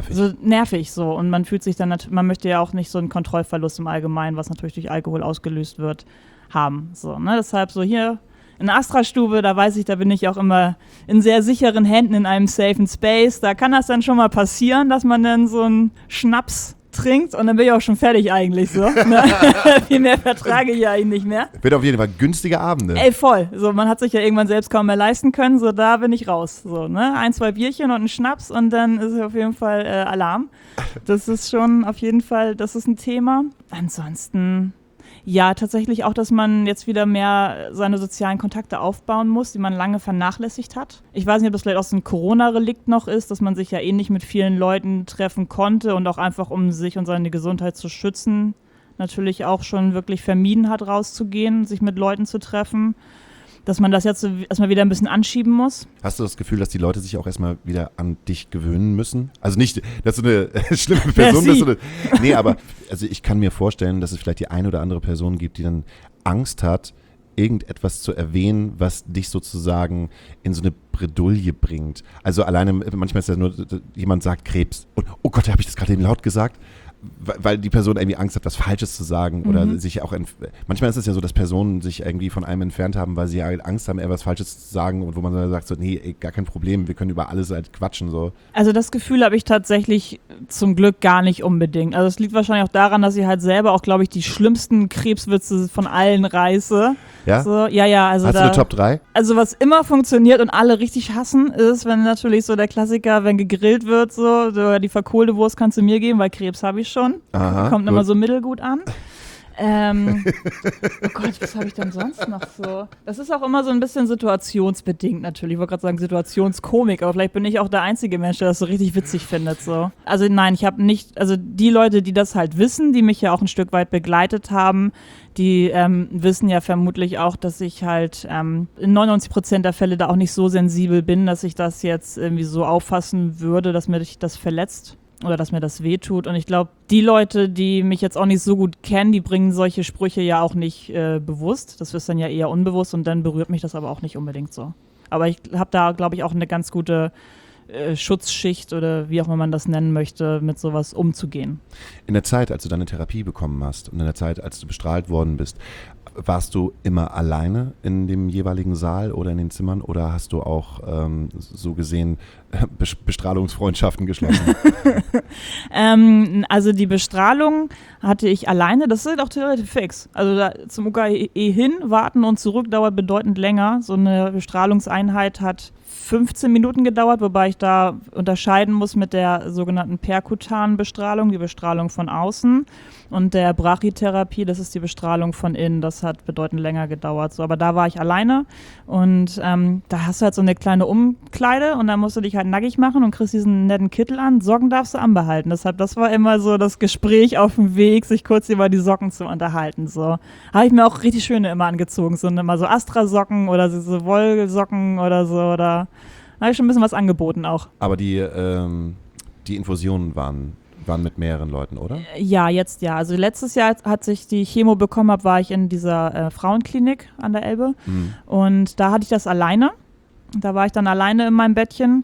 nervig so und man fühlt sich dann, man möchte ja auch nicht so einen Kontrollverlust im Allgemeinen, was natürlich durch Alkohol ausgelöst wird, haben. So, ne? Deshalb so hier in der Astra-Stube, da weiß ich, da bin ich auch immer in sehr sicheren Händen in einem safen Space. Da kann das dann schon mal passieren, dass man dann so einen Schnaps trinkt und dann bin ich auch schon fertig eigentlich so. Ne? Viel mehr vertrage ich ja eigentlich nicht mehr. Wird auf jeden Fall günstige Abende. Ey, voll. So, man hat sich ja irgendwann selbst kaum mehr leisten können, so da bin ich raus. So, ne? 1, 2 Bierchen und ein Schnaps und dann ist auf jeden Fall Alarm. Das ist schon auf jeden Fall, das ist ein Thema. Ansonsten, Ja, tatsächlich auch, dass man jetzt wieder mehr seine sozialen Kontakte aufbauen muss, die man lange vernachlässigt hat. Ich weiß nicht, ob das vielleicht auch so ein Corona-Relikt noch ist, dass man sich ja nicht mit vielen Leuten treffen konnte und auch einfach, um sich und seine Gesundheit zu schützen, natürlich auch schon wirklich vermieden hat, rauszugehen, sich mit Leuten zu treffen. Dass man das jetzt so erstmal wieder ein bisschen anschieben muss. Hast du das Gefühl, dass die Leute sich auch erstmal wieder an dich gewöhnen müssen? Also nicht, dass du eine schlimme Person bist. Nee, aber also ich kann mir vorstellen, dass es vielleicht die eine oder andere Person gibt, die dann Angst hat, irgendetwas zu erwähnen, was dich sozusagen in so eine Bredouille bringt. Also alleine, manchmal ist ja nur, jemand sagt Krebs. Und oh Gott, habe ich das gerade eben laut gesagt? Weil die Person irgendwie Angst hat, was Falsches zu sagen oder sich auch, manchmal ist es ja so, dass Personen sich irgendwie von einem entfernt haben, weil sie ja Angst haben, etwas Falsches zu sagen und wo man dann sagt so, nee, gar kein Problem, wir können über alles halt quatschen, so. Also das Gefühl habe ich tatsächlich zum Glück gar nicht unbedingt. Also es liegt wahrscheinlich auch daran, dass ich halt selber auch, glaube ich, die schlimmsten Krebswitze von allen reiße. Ja? So, ja, also hast du eine Top 3? Also was immer funktioniert und alle richtig hassen, ist, wenn natürlich so der Klassiker, wenn gegrillt wird, so die verkohlte Wurst kannst du mir geben, weil Krebs habe ich schon. Aha, kommt immer so mittelgut an. Oh Gott, was habe ich denn sonst noch so? Das ist auch immer so ein bisschen situationsbedingt natürlich. Ich wollte gerade sagen Situationskomik, aber vielleicht bin ich auch der einzige Mensch, der das so richtig witzig findet. So. Also nein, ich habe nicht, also die Leute, die das halt wissen, die mich ja auch ein Stück weit begleitet haben, die wissen ja vermutlich auch, dass ich halt in 99% der Fälle da auch nicht so sensibel bin, dass ich das jetzt irgendwie so auffassen würde, dass mir das verletzt. Oder dass mir das wehtut. Und ich glaube, die Leute, die mich jetzt auch nicht so gut kennen, die bringen solche Sprüche ja auch nicht bewusst. Das ist dann ja eher unbewusst und dann berührt mich das aber auch nicht unbedingt so. Aber ich habe da, glaube ich, auch eine ganz gute Schutzschicht oder wie auch immer man das nennen möchte, mit sowas umzugehen. In der Zeit, als du deine Therapie bekommen hast und in der Zeit, als du bestrahlt worden bist, warst du immer alleine in dem jeweiligen Saal oder in den Zimmern oder hast du auch so gesehen Bestrahlungsfreundschaften geschlossen? Also die Bestrahlung hatte ich alleine, das ist auch relativ fix. Also da zum UKE hin, warten und zurück dauert bedeutend länger. So eine Bestrahlungseinheit hat 15 Minuten gedauert, wobei ich da unterscheiden muss mit der sogenannten perkutanen Bestrahlung, die Bestrahlung von außen, und der Brachytherapie, das ist die Bestrahlung von innen. Das hat bedeutend länger gedauert. So, aber da war ich alleine und da hast du halt so eine kleine Umkleide und dann musst du dich halt nackig machen und kriegst diesen netten Kittel an. Socken darfst du anbehalten. Deshalb, das war immer so das Gespräch auf dem Weg, sich kurz über die Socken zu unterhalten. So habe ich mir auch richtig schöne immer angezogen, so immer so Astra-Socken oder so Wollsocken oder so. Oder habe ich schon ein bisschen was angeboten auch. Aber die Infusionen waren mit mehreren Leuten, oder? Ja, jetzt ja. Also letztes Jahr, als ich die Chemo bekommen habe, war ich in dieser Frauenklinik an der Elbe. Und da hatte ich das alleine. Da war ich dann alleine in meinem Bettchen.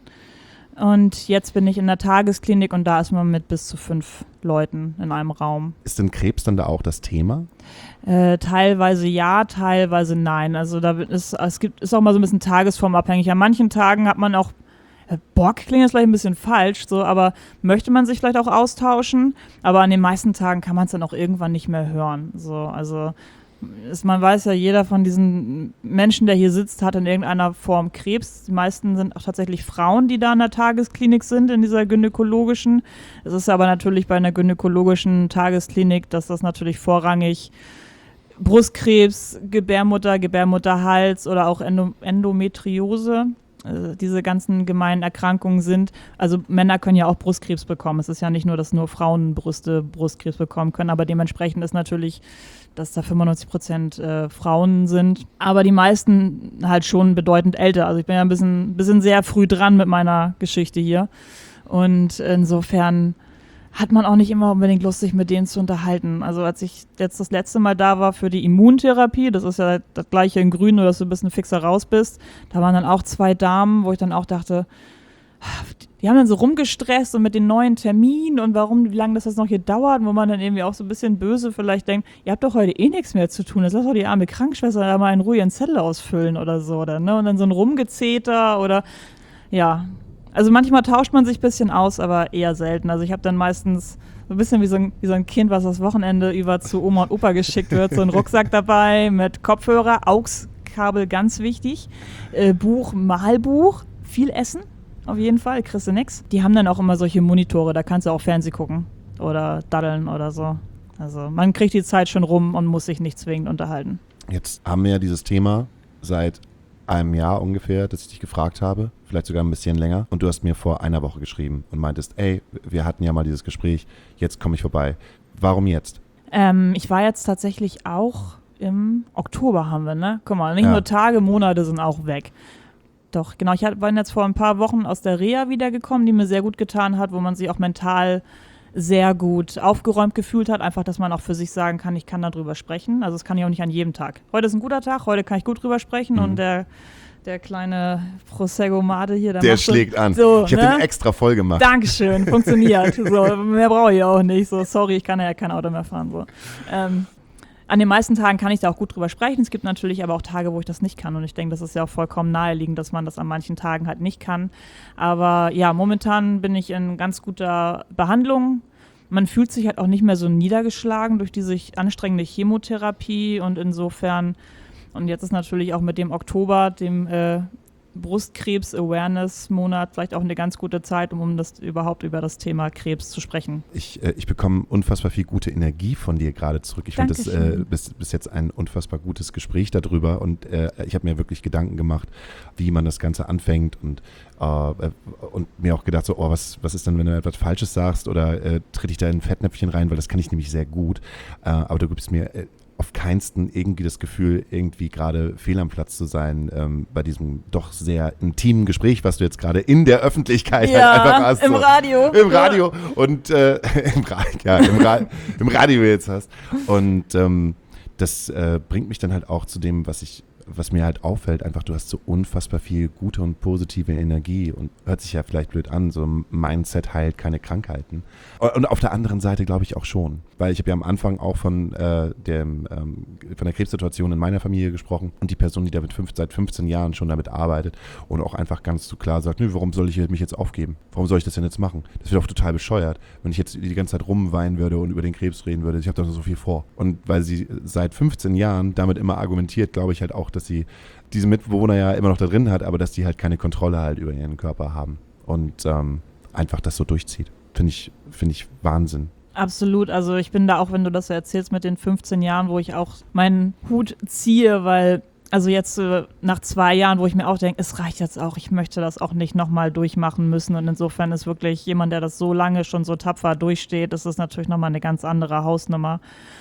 Und jetzt bin ich in der Tagesklinik und da ist man mit bis zu 5 Leuten in einem Raum. Ist denn Krebs dann da auch das Thema? Teilweise ja, teilweise nein. Also da ist auch mal so ein bisschen tagesformabhängig. An manchen Tagen hat man auch Bock klingt jetzt vielleicht ein bisschen falsch, so, aber möchte man sich vielleicht auch austauschen, aber an den meisten Tagen kann man es dann auch irgendwann nicht mehr hören. So, also man weiß ja, jeder von diesen Menschen, der hier sitzt, hat in irgendeiner Form Krebs. Die meisten sind auch tatsächlich Frauen, die da in der Tagesklinik sind, in dieser gynäkologischen. Es ist aber natürlich bei einer gynäkologischen Tagesklinik, dass das natürlich vorrangig Brustkrebs, Gebärmutterhals oder auch Endometriose, diese ganzen gemeinen Erkrankungen sind. Also Männer können ja auch Brustkrebs bekommen. Es ist ja nicht nur, dass nur Frauenbrüste Brustkrebs bekommen können, aber dementsprechend ist natürlich, dass da 95% Frauen sind. Aber die meisten halt schon bedeutend älter. Also ich bin ja ein bisschen sehr früh dran mit meiner Geschichte hier. Und insofern hat man auch nicht immer unbedingt Lust, sich mit denen zu unterhalten. Also als ich jetzt das letzte Mal da war für die Immuntherapie, das ist ja das gleiche in Grün, nur dass du ein bisschen fixer raus bist, da waren dann auch 2 Damen, wo ich dann auch dachte, die haben dann so rumgestresst und mit den neuen Terminen und wie lange das noch hier dauert, wo man dann irgendwie auch so ein bisschen böse vielleicht denkt, ihr habt doch heute eh nichts mehr zu tun, jetzt lass doch die arme Krankenschwester da mal in Ruhe ihren Zettel ausfüllen oder so, oder, ne? Und dann so ein Rumgezeter oder, ja. Also manchmal tauscht man sich ein bisschen aus, aber eher selten. Also ich habe dann meistens so ein bisschen wie so ein Kind, was das Wochenende über zu Oma und Opa geschickt wird. So ein Rucksack dabei mit Kopfhörer, AUX-Kabel, ganz wichtig. Buch, Malbuch, viel Essen, auf jeden Fall, kriegst du nix. Die haben dann auch immer solche Monitore, da kannst du auch Fernsehen gucken oder daddeln oder so. Also man kriegt die Zeit schon rum und muss sich nicht zwingend unterhalten. Jetzt haben wir ja dieses Thema seit einem Jahr ungefähr, dass ich dich gefragt habe, vielleicht sogar ein bisschen länger. Und du hast mir vor einer Woche geschrieben und meintest, ey, wir hatten ja mal dieses Gespräch, jetzt komme ich vorbei. Warum jetzt? Ich war jetzt tatsächlich auch im Oktober haben wir, ne? Guck mal, nicht nur Tage, Monate sind auch weg. Doch, genau. Ich war jetzt vor ein paar Wochen aus der Reha wiedergekommen, die mir sehr gut getan hat, wo man sich auch mental sehr gut aufgeräumt gefühlt hat. Einfach, dass man auch für sich sagen kann, ich kann darüber sprechen. Also das kann ich auch nicht an jedem Tag. Heute ist ein guter Tag, heute kann ich gut drüber sprechen und der kleine Prosecco-Mate hier, der schlägt an. So, ich habe den extra voll gemacht. Dankeschön, funktioniert. So, mehr brauche ich auch nicht. So, sorry, ich kann ja kein Auto mehr fahren. So. An den meisten Tagen kann ich da auch gut drüber sprechen. Es gibt natürlich aber auch Tage, wo ich das nicht kann. Und ich denke, das ist ja auch vollkommen naheliegend, dass man das an manchen Tagen halt nicht kann. Aber ja, momentan bin ich in ganz guter Behandlung. Man fühlt sich halt auch nicht mehr so niedergeschlagen durch diese anstrengende Chemotherapie. Und insofern, und jetzt ist natürlich auch mit dem Oktober, dem Brustkrebs-Awareness-Monat vielleicht auch eine ganz gute Zeit, um das überhaupt über das Thema Krebs zu sprechen. Ich bekomme unfassbar viel gute Energie von dir gerade zurück. Ich finde das bis jetzt ein unfassbar gutes Gespräch darüber und ich habe mir wirklich Gedanken gemacht, wie man das Ganze anfängt und mir auch gedacht so, was ist denn, wenn du etwas Falsches sagst oder tritt ich da in ein Fettnäpfchen rein, weil das kann ich nämlich sehr gut. Aber du gibst mir auf keinsten irgendwie das Gefühl, irgendwie gerade fehl am Platz zu sein bei diesem doch sehr intimen Gespräch, was du jetzt gerade in der Öffentlichkeit halt einfach hast. Im Radio. Im Radio und im Radio jetzt hast. Und das bringt mich dann halt auch zu dem, was mir halt auffällt, einfach du hast so unfassbar viel gute und positive Energie und hört sich ja vielleicht blöd an, so ein Mindset heilt keine Krankheiten. Und auf der anderen Seite glaube ich auch schon, weil ich habe ja am Anfang auch von der Krebssituation in meiner Familie gesprochen und die Person, die seit 15 Jahren schon damit arbeitet und auch einfach ganz so klar sagt, nö, warum soll ich mich jetzt aufgeben? Warum soll ich das denn jetzt machen? Das wäre doch total bescheuert, wenn ich jetzt die ganze Zeit rumweinen würde und über den Krebs reden würde. Ich habe doch so viel vor. Und weil sie seit 15 Jahren damit immer argumentiert, glaube ich halt auch, dass sie diese Mitbewohner ja immer noch da drin hat, aber dass die halt keine Kontrolle halt über ihren Körper haben und einfach das so durchzieht. Finde ich Wahnsinn. Absolut, also ich bin da auch, wenn du das so erzählst mit den 15 Jahren, wo ich auch meinen Hut ziehe, weil also jetzt nach 2 Jahren, wo ich mir auch denke, es reicht jetzt auch, ich möchte das auch nicht nochmal durchmachen müssen und insofern ist wirklich jemand, der das so lange schon so tapfer durchsteht, das ist natürlich nochmal eine ganz andere Hausnummer.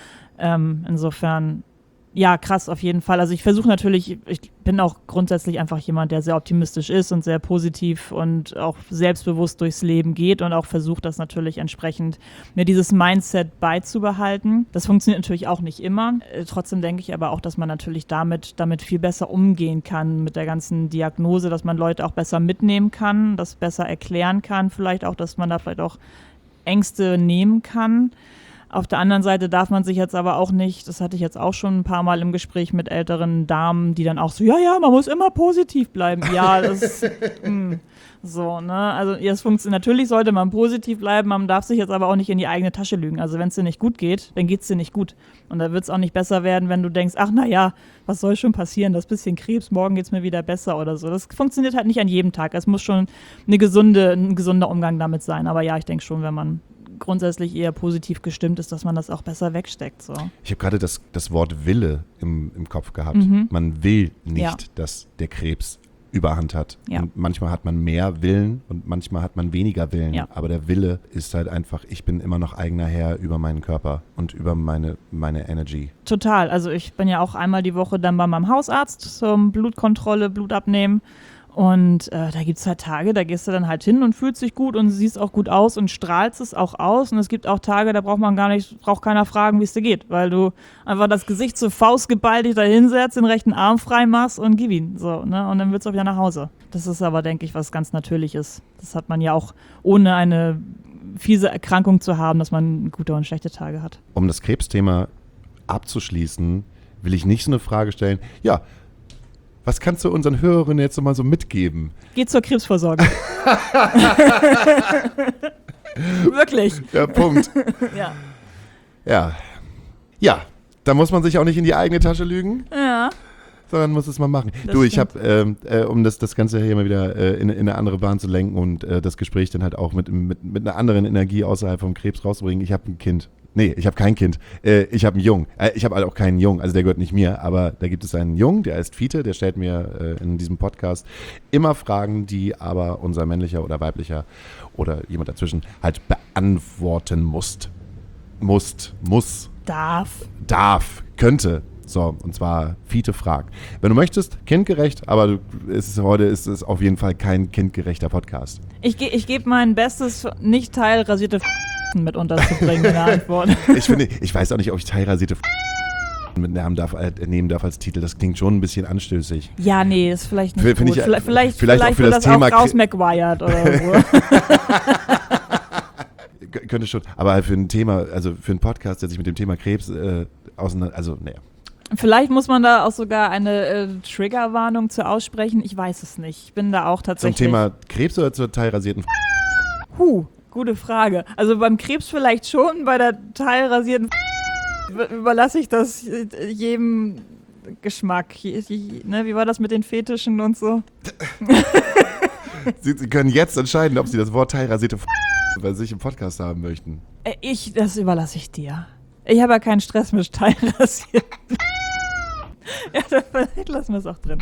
Insofern ja, krass, auf jeden Fall. Also ich versuche natürlich, ich bin auch grundsätzlich einfach jemand, der sehr optimistisch ist und sehr positiv und auch selbstbewusst durchs Leben geht und auch versucht, das natürlich entsprechend mir dieses Mindset beizubehalten. Das funktioniert natürlich auch nicht immer. Trotzdem denke ich aber auch, dass man natürlich damit viel besser umgehen kann mit der ganzen Diagnose, dass man Leute auch besser mitnehmen kann, das besser erklären kann, vielleicht auch, dass man da vielleicht auch Ängste nehmen kann. Auf der anderen Seite darf man sich jetzt aber auch nicht, das hatte ich jetzt auch schon ein paar Mal im Gespräch mit älteren Damen, die dann auch so, ja, man muss immer positiv bleiben. Ja, das so, ne? Also es funktioniert, natürlich sollte man positiv bleiben, man darf sich jetzt aber auch nicht in die eigene Tasche lügen. Also wenn es dir nicht gut geht, dann geht es dir nicht gut. Und da wird es auch nicht besser werden, wenn du denkst, ach naja, was soll schon passieren, das bisschen Krebs, morgen geht es mir wieder besser oder so. Das funktioniert halt nicht an jedem Tag. Es muss schon ein gesunder Umgang damit sein. Aber ja, ich denke schon, wenn man grundsätzlich eher positiv gestimmt ist, dass man das auch besser wegsteckt. So. Ich habe gerade das Wort Wille im Kopf gehabt. Man will nicht, dass der Krebs Überhand hat. Ja. Und manchmal hat man mehr Willen und manchmal hat man weniger Willen. Ja. Aber der Wille ist halt einfach, ich bin immer noch eigener Herr über meinen Körper und über meine Energy. Total. Also ich bin ja auch einmal die Woche dann bei meinem Hausarzt zum Blutkontrolle, Blut abnehmen. Und da gibt es halt Tage, da gehst du dann halt hin und fühlst dich gut und siehst auch gut aus und strahlst es auch aus. Und es gibt auch Tage, da braucht keiner fragen, wie es dir geht, weil du einfach das Gesicht zur Faust geballt dich da hinsetzt, den rechten Arm frei machst und gib ihn. So, ne? Und dann willst du auch wieder nach Hause. Das ist aber, denke ich, was ganz Natürliches. Das hat man ja auch ohne eine fiese Erkrankung zu haben, dass man gute und schlechte Tage hat. Um das Krebsthema abzuschließen, will ich nicht so eine Frage stellen, ja, was kannst du unseren Hörerinnen jetzt nochmal so mitgeben? Geh zur Krebsvorsorge. Wirklich. Ja, Punkt. Ja, da muss man sich auch nicht in die eigene Tasche lügen. Ja. Sondern muss es mal machen. Das ich habe, um das Ganze hier mal wieder in eine andere Bahn zu lenken und das Gespräch dann halt auch mit einer anderen Energie außerhalb vom Krebs rauszubringen, ich habe ein Kind. Nee, ich habe kein Kind. Ich habe einen Jungen. Ich habe auch keinen Jungen, also der gehört nicht mir, aber da gibt es einen Jungen, der heißt Fiete, der stellt mir in diesem Podcast immer Fragen, die aber unser männlicher oder weiblicher oder jemand dazwischen halt beantworten muss, darf, könnte. So, und zwar Fiete fragt. Wenn du möchtest, kindgerecht, aber heute ist es auf jeden Fall kein kindgerechter Podcast. Ich gebe mein Bestes, nicht teilrasierte mit unterzubringen in der Antwort. Ich weiß auch nicht, ob ich teilrasierte mit nehmen darf als Titel. Das klingt schon ein bisschen anstößig. Ja, nee, ist vielleicht nicht Find gut. ich, Vielleicht auch für wird das das Thema auch raus McGuired oder so. Könnte schon. Aber halt für ein Thema, also für einen Podcast, der sich mit dem Thema Krebs auseinander, also naja. Vielleicht muss man da auch sogar eine Triggerwarnung zu aussprechen. Ich weiß es nicht. Ich bin da auch tatsächlich... Zum Thema Krebs oder zur teilrasierten Gute Frage. Also beim Krebs vielleicht schon, bei der teilrasierten überlasse ich das jedem Geschmack. Ne? Wie war das mit den Fetischen und so? Sie können jetzt entscheiden, ob Sie das Wort teilrasierte bei sich im Podcast haben möchten. Das überlasse ich dir. Ich habe ja keinen Stress mit teilrasiert. Ja, vielleicht lassen wir es auch drin.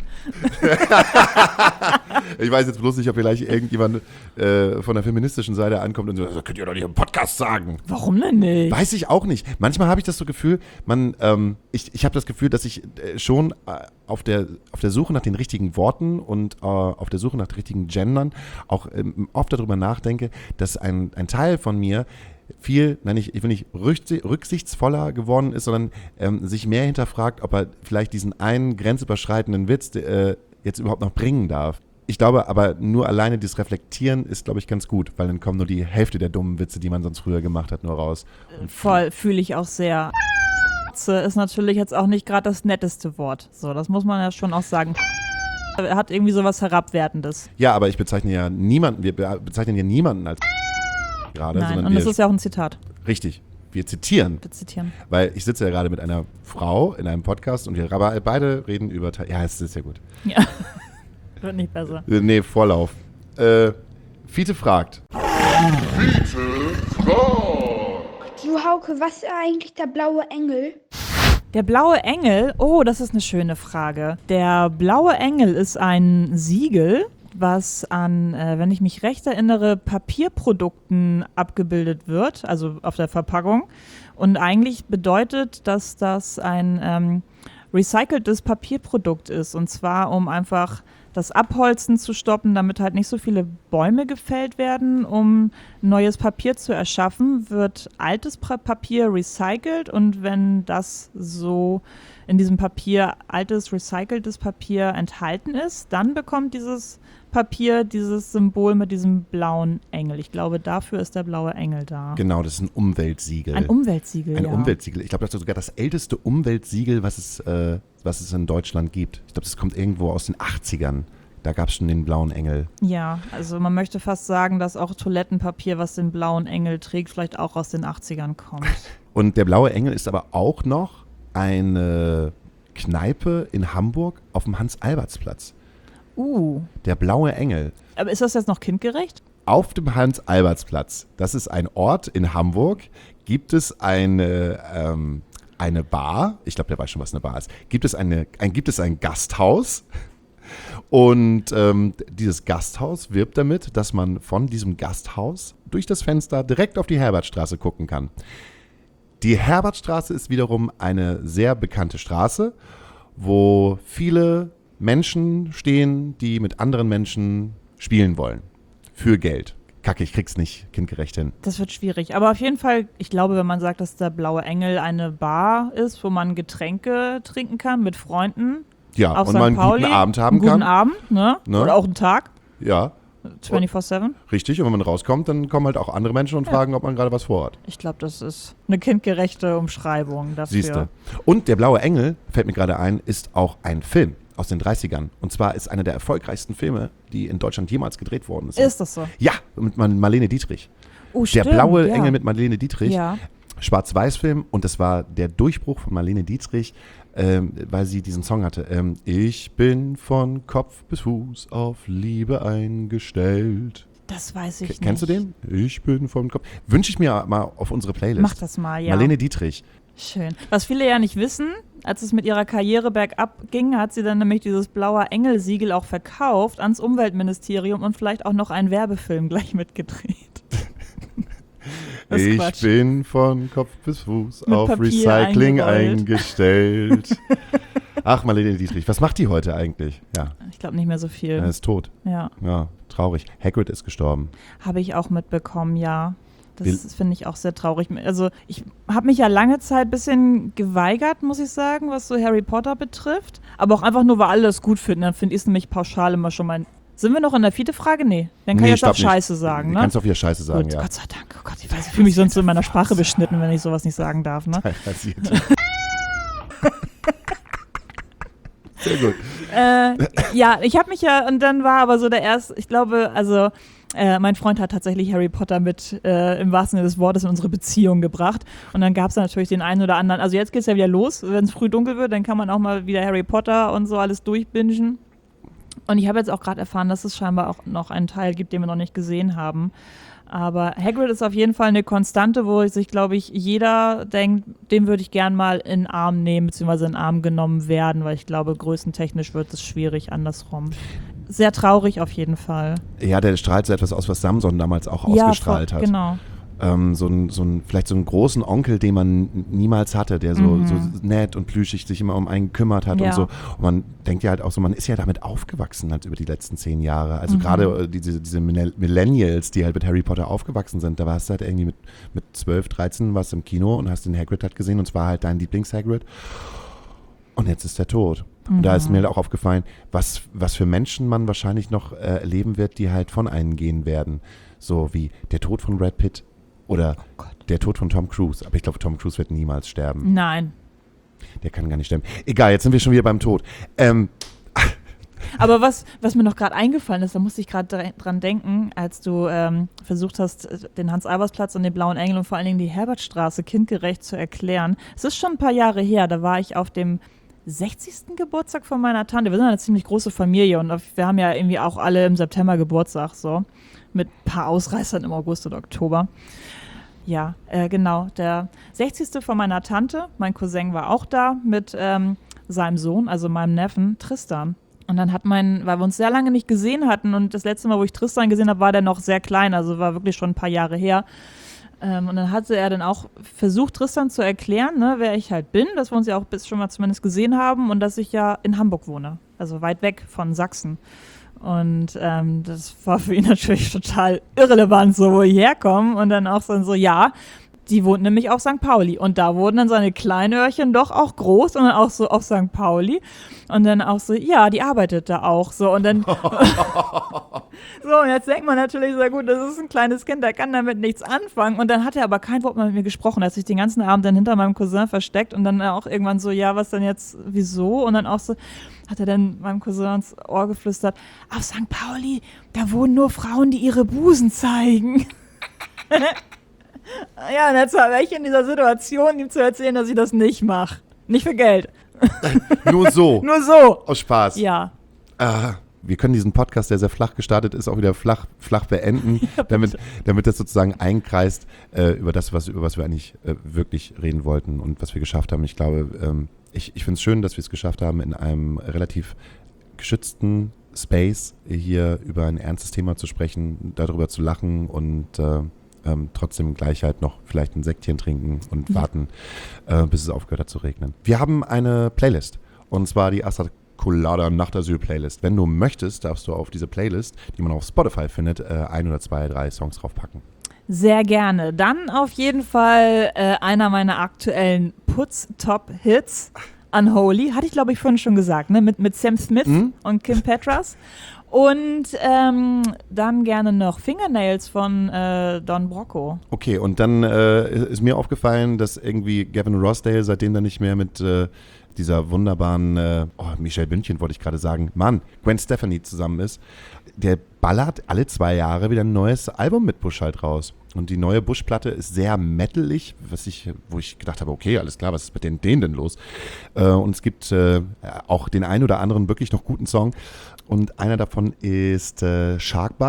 Ich weiß jetzt bloß nicht, ob vielleicht irgendjemand von der feministischen Seite ankommt und so, das könnt ihr doch nicht im Podcast sagen. Warum denn nicht? Weiß ich auch nicht. Manchmal habe ich das so Gefühl, ich habe das Gefühl, dass ich schon auf der Suche nach den richtigen Worten und auf der Suche nach den richtigen Gendern auch oft darüber nachdenke, dass ein Teil von mir ich will nicht rücksichtsvoller geworden ist, sondern sich mehr hinterfragt, ob er vielleicht diesen einen grenzüberschreitenden Witz jetzt überhaupt noch bringen darf. Ich glaube aber, nur alleine dieses Reflektieren ist, glaube ich, ganz gut, weil dann kommen nur die Hälfte der dummen Witze, die man sonst früher gemacht hat, nur raus. Voll, fühle ich auch sehr. Ist natürlich jetzt auch nicht gerade das netteste Wort. So, das muss man ja schon auch sagen. Er hat irgendwie sowas Herabwertendes. Ja, aber wir bezeichnen ja niemanden als gerade. Nein, und das ist ja auch ein Zitat. Richtig. Wir zitieren. Weil ich sitze ja gerade mit einer Frau in einem Podcast und wir beide reden über... Ja, es ist ja gut. Ja, wird nicht besser. Nee, Vorlauf. Fiete fragt. Du Hauke, was ist eigentlich der blaue Engel? Der blaue Engel, oh, das ist eine schöne Frage. Der blaue Engel ist ein Siegel, was an, wenn ich mich recht erinnere, Papierprodukten abgebildet wird, also auf der Verpackung. Und eigentlich bedeutet, dass das ein recyceltes Papierprodukt ist. Und zwar, um einfach das Abholzen zu stoppen, damit halt nicht so viele Bäume gefällt werden. Um neues Papier zu erschaffen, wird altes Papier recycelt. Und wenn das so in diesem Papier altes, recyceltes Papier enthalten ist, dann bekommt dieses Papier dieses Symbol mit diesem blauen Engel. Ich glaube, dafür ist der blaue Engel da. Genau, das ist ein Umweltsiegel. Ein Umweltsiegel, Ein Umweltsiegel. Ich glaube, das ist sogar das älteste Umweltsiegel, was es in Deutschland gibt. Ich glaube, das kommt irgendwo aus den 80ern. Da gab es schon den blauen Engel. Ja, also man möchte fast sagen, dass auch Toilettenpapier, was den blauen Engel trägt, vielleicht auch aus den 80ern kommt. Und der blaue Engel ist aber auch noch eine Kneipe in Hamburg auf dem Hans-Alberts-Platz. Der blaue Engel. Aber ist das jetzt noch kindgerecht? Auf dem Hans-Alberts-Platz, das ist ein Ort in Hamburg, gibt es eine Bar, ich glaube, der weiß schon, was eine Bar ist, gibt es ein Gasthaus und dieses Gasthaus wirbt damit, dass man von diesem Gasthaus durch das Fenster direkt auf die Herbertstraße gucken kann. Die Herbertstraße ist wiederum eine sehr bekannte Straße, wo viele Menschen stehen, die mit anderen Menschen spielen wollen. Für Geld. Kacke, ich krieg's nicht kindgerecht hin. Das wird schwierig. Aber auf jeden Fall, ich glaube, wenn man sagt, dass der blaue Engel eine Bar ist, wo man Getränke trinken kann mit Freunden. Ja, auf und St. mal einen Pauli, guten Abend haben kann. Einen guten Abend, ne? Oder auch einen Tag. Ja. 24/7. Richtig, und wenn man rauskommt, dann kommen halt auch andere Menschen und fragen, ob man gerade was vorhat. Ich glaube, das ist eine kindgerechte Umschreibung dafür. Siehste. Und der blaue Engel, fällt mir gerade ein, ist auch ein Film aus den 30ern. Und zwar ist einer der erfolgreichsten Filme, die in Deutschland jemals gedreht worden sind. Ist das so? Ja, mit Marlene Dietrich. Oh, der stimmt, blaue Engel mit Marlene Dietrich. Ja. Schwarz-Weiß-Film, und das war der Durchbruch von Marlene Dietrich, weil sie diesen Song hatte. Ich bin von Kopf bis Fuß auf Liebe eingestellt. Das weiß ich nicht. Kennst du den? Ich bin vom Kopf. Wünsche ich mir mal auf unsere Playlist. Mach das mal, ja. Marlene Dietrich. Schön. Was viele ja nicht wissen, als es mit ihrer Karriere bergab ging, hat sie dann nämlich dieses Blauer Engel-Siegel auch verkauft ans Umweltministerium und vielleicht auch noch einen Werbefilm gleich mitgedreht. Ich Quatsch. bin von Kopf bis Fuß Mit auf Papier Recycling eingerollt. eingestellt. Ach, Marlene Dietrich, was macht die heute eigentlich? Ja, Ich glaube nicht mehr so viel. er ist tot. Ja, Ja, traurig. Hagrid ist gestorben. habe ich auch mitbekommen, ja. Wir- Das finde ich auch sehr traurig. Also ich habe mich ja lange Zeit ein bisschen geweigert, muss ich sagen, was so Harry Potter betrifft. Aber auch einfach nur, weil alle das gut finden. Dann finde ich es nämlich pauschal immer schon mal. Sind wir noch in der 4. Frage? Nee. Dann kann ich jetzt stopp auch Scheiße nicht. sagen, Du ne? kannst auch wieder Scheiße sagen, Gut, ja. Gott sei Dank. Oh Gott, ich fühle mich sonst so in meiner Sprache beschnitten, wenn ich sowas nicht sagen darf, ne? Sehr gut. Ja, ich habe mich ja, und dann war aber so der erste, ich glaube, also mein Freund hat tatsächlich Harry Potter mit im wahrsten Sinne des Wortes in unsere Beziehung gebracht. Und dann gab es natürlich den einen oder anderen, also jetzt geht es ja wieder los, wenn es früh dunkel wird, dann kann man auch mal wieder Harry Potter und so alles durchbingen. Und ich habe jetzt auch gerade erfahren, dass es scheinbar auch noch einen Teil gibt, den wir noch nicht gesehen haben. Aber Hagrid ist auf jeden Fall eine Konstante, wo sich, glaube ich, jeder denkt, den würde ich gern mal in den Arm nehmen, beziehungsweise in den Arm genommen werden, weil ich glaube, größentechnisch wird es schwierig andersrum. Sehr traurig auf jeden Fall. Ja, der strahlt so etwas aus, was Samson damals auch Ja, ausgestrahlt hat. Genau. Vielleicht so einen großen Onkel, den man niemals hatte, der so nett und plüschig sich immer um einen kümmert hat Ja. und so. Und man denkt ja halt auch so, man ist ja damit aufgewachsen halt über die letzten 10 Jahre. Also gerade diese Millennials, die halt mit Harry Potter aufgewachsen sind, da warst du halt irgendwie mit 12, 13 warst du im Kino und hast den Hagrid halt gesehen und zwar halt dein Lieblings-Hagrid. Und jetzt ist er tot. Und da ist mir halt auch aufgefallen, was für Menschen man wahrscheinlich noch erleben wird, die halt von einem gehen werden. So wie der Tod von Brad Pitt oder der Tod von Tom Cruise. Aber ich glaube, Tom Cruise wird niemals sterben. Nein. Der kann gar nicht sterben. Egal, jetzt sind wir schon wieder beim Tod. Aber was mir noch gerade eingefallen ist, da musste ich gerade dran denken, als du versucht hast, den Hans-Albers-Platz und den Blauen Engel und vor allen Dingen die Herbertstraße kindgerecht zu erklären. Es ist schon ein paar Jahre her, da war ich auf dem 60. Geburtstag von meiner Tante. Wir sind eine ziemlich große Familie und wir haben ja irgendwie auch alle im September Geburtstag, so. Mit ein paar Ausreißern im August oder Oktober. Ja, genau. Der 60. von meiner Tante, mein Cousin war auch da mit seinem Sohn, also meinem Neffen Tristan. Und dann weil wir uns sehr lange nicht gesehen hatten und das letzte Mal, wo ich Tristan gesehen habe, war der noch sehr klein, also war wirklich schon ein paar Jahre her. Und dann hatte er dann auch versucht, Tristan zu erklären, ne, wer ich halt bin, dass wir uns ja auch schon mal zumindest gesehen haben und dass ich ja in Hamburg wohne, also weit weg von Sachsen. Und das war für ihn natürlich total irrelevant, so wo ich herkomme. Und dann auch so, ja, die wohnt nämlich auf St. Pauli. Und da wurden dann seine Kleinöhrchen doch auch groß und dann auch so auf St. Pauli. Und dann auch so, ja, die arbeitet da auch. So, und dann so, und jetzt denkt man natürlich so, gut, das ist ein kleines Kind, der kann damit nichts anfangen. Und dann hat er aber kein Wort mehr mit mir gesprochen. Er hat sich den ganzen Abend dann hinter meinem Cousin versteckt und dann auch irgendwann so, ja, was denn jetzt, wieso? Und dann auch so, hat er dann meinem Cousin ins Ohr geflüstert, auf St. Pauli, da wohnen nur Frauen, die ihre Busen zeigen. Ja, und jetzt war ich in dieser Situation, ihm zu erzählen, dass ich das nicht mache. Nicht für Geld. Nur so. Nur so. Aus Spaß. Ja. Wir können diesen Podcast, der sehr flach gestartet ist, auch wieder flach beenden, damit das sozusagen einkreist über das, über was wir eigentlich wirklich reden wollten und was wir geschafft haben. Ich glaube, ich finde es schön, dass wir es geschafft haben, in einem relativ geschützten Space hier über ein ernstes Thema zu sprechen, darüber zu lachen und trotzdem gleich halt noch vielleicht ein Säckchen trinken und warten, bis es aufgehört hat zu regnen. Wir haben eine Playlist und zwar die Astra Colada Nachtasyl-Playlist. Wenn du möchtest, darfst du auf diese Playlist, die man auf Spotify findet, 1 oder 2, 3 Songs draufpacken. Sehr gerne. Dann auf jeden Fall einer meiner aktuellen Putz-Top-Hits, Unholy. Hatte ich, glaube ich, vorhin schon gesagt, ne? Mit Sam Smith und Kim Petras. Und dann gerne noch Fingernails von Don Brocco. Okay, und dann ist mir aufgefallen, dass irgendwie Gavin Rossdale seitdem dann nicht mehr mit dieser wunderbaren, Michelle Bündchen wollte ich gerade sagen, Mann, Gwen Stefani zusammen ist. Der ballert alle 2 Jahre wieder ein neues Album mit Bush halt raus. Und die neue Bush-Platte ist sehr metalig, wo ich gedacht habe, okay, alles klar, was ist mit denen denn los? Und es gibt auch den einen oder anderen wirklich noch guten Song. Und einer davon ist Shark Bites.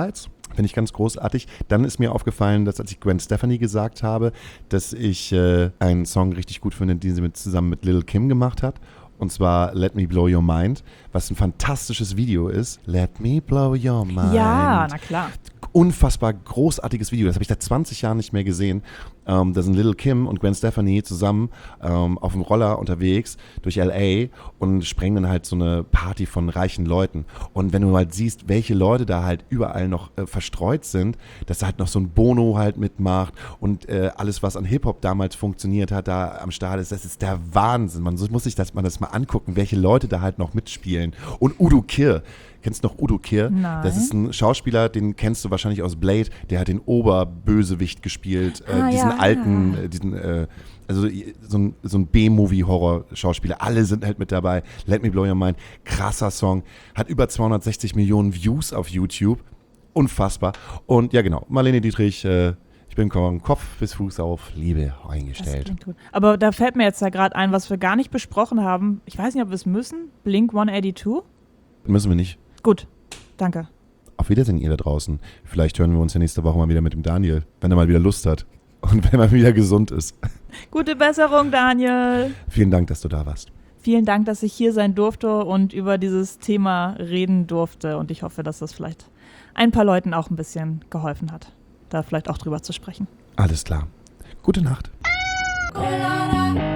Finde ich ganz großartig. Dann ist mir aufgefallen, dass als ich Gwen Stefani gesagt habe, dass ich einen Song richtig gut finde, den sie zusammen mit Lil' Kim gemacht hat. Und zwar Let Me Blow Your Mind, was ein fantastisches Video ist. Let Me Blow Your Mind. Ja, na klar. Unfassbar großartiges Video. Das habe ich seit 20 Jahren nicht mehr gesehen. Da sind Lil' Kim und Gwen Stefani zusammen auf dem Roller unterwegs durch L.A. und sprengen dann halt so eine Party von reichen Leuten. Und wenn du halt siehst, welche Leute da halt überall noch verstreut sind, dass da halt noch so ein Bono halt mitmacht und alles, was an Hip-Hop damals funktioniert hat, da am Start ist, das ist der Wahnsinn. Man muss sich das mal angucken, welche Leute da halt noch mitspielen. Und Udo Kier. Kennst du noch Udo Kier? Nein. Das ist ein Schauspieler, den kennst du wahrscheinlich aus Blade. Der hat den Oberbösewicht gespielt. Diesen alten, also so ein B-Movie-Horror-Schauspieler. Alle sind halt mit dabei. Let Me Blow Your Mind. Krasser Song. Hat über 260 Millionen Views auf YouTube. Unfassbar. Und ja, genau. Marlene Dietrich, ich bin von Kopf bis Fuß auf Liebe eingestellt. Das klingt gut. Aber da fällt mir jetzt ja gerade ein, was wir gar nicht besprochen haben. Ich weiß nicht, ob wir es müssen. Blink 182? Müssen wir nicht. Gut, danke. Auf Wiedersehen, ihr da draußen. Vielleicht hören wir uns ja nächste Woche mal wieder mit dem Daniel, wenn er mal wieder Lust hat und wenn er mal wieder gesund ist. Gute Besserung, Daniel. Vielen Dank, dass du da warst. Vielen Dank, dass ich hier sein durfte und über dieses Thema reden durfte. Und ich hoffe, dass das vielleicht ein paar Leuten auch ein bisschen geholfen hat, da vielleicht auch drüber zu sprechen. Alles klar. Gute Nacht. Colada.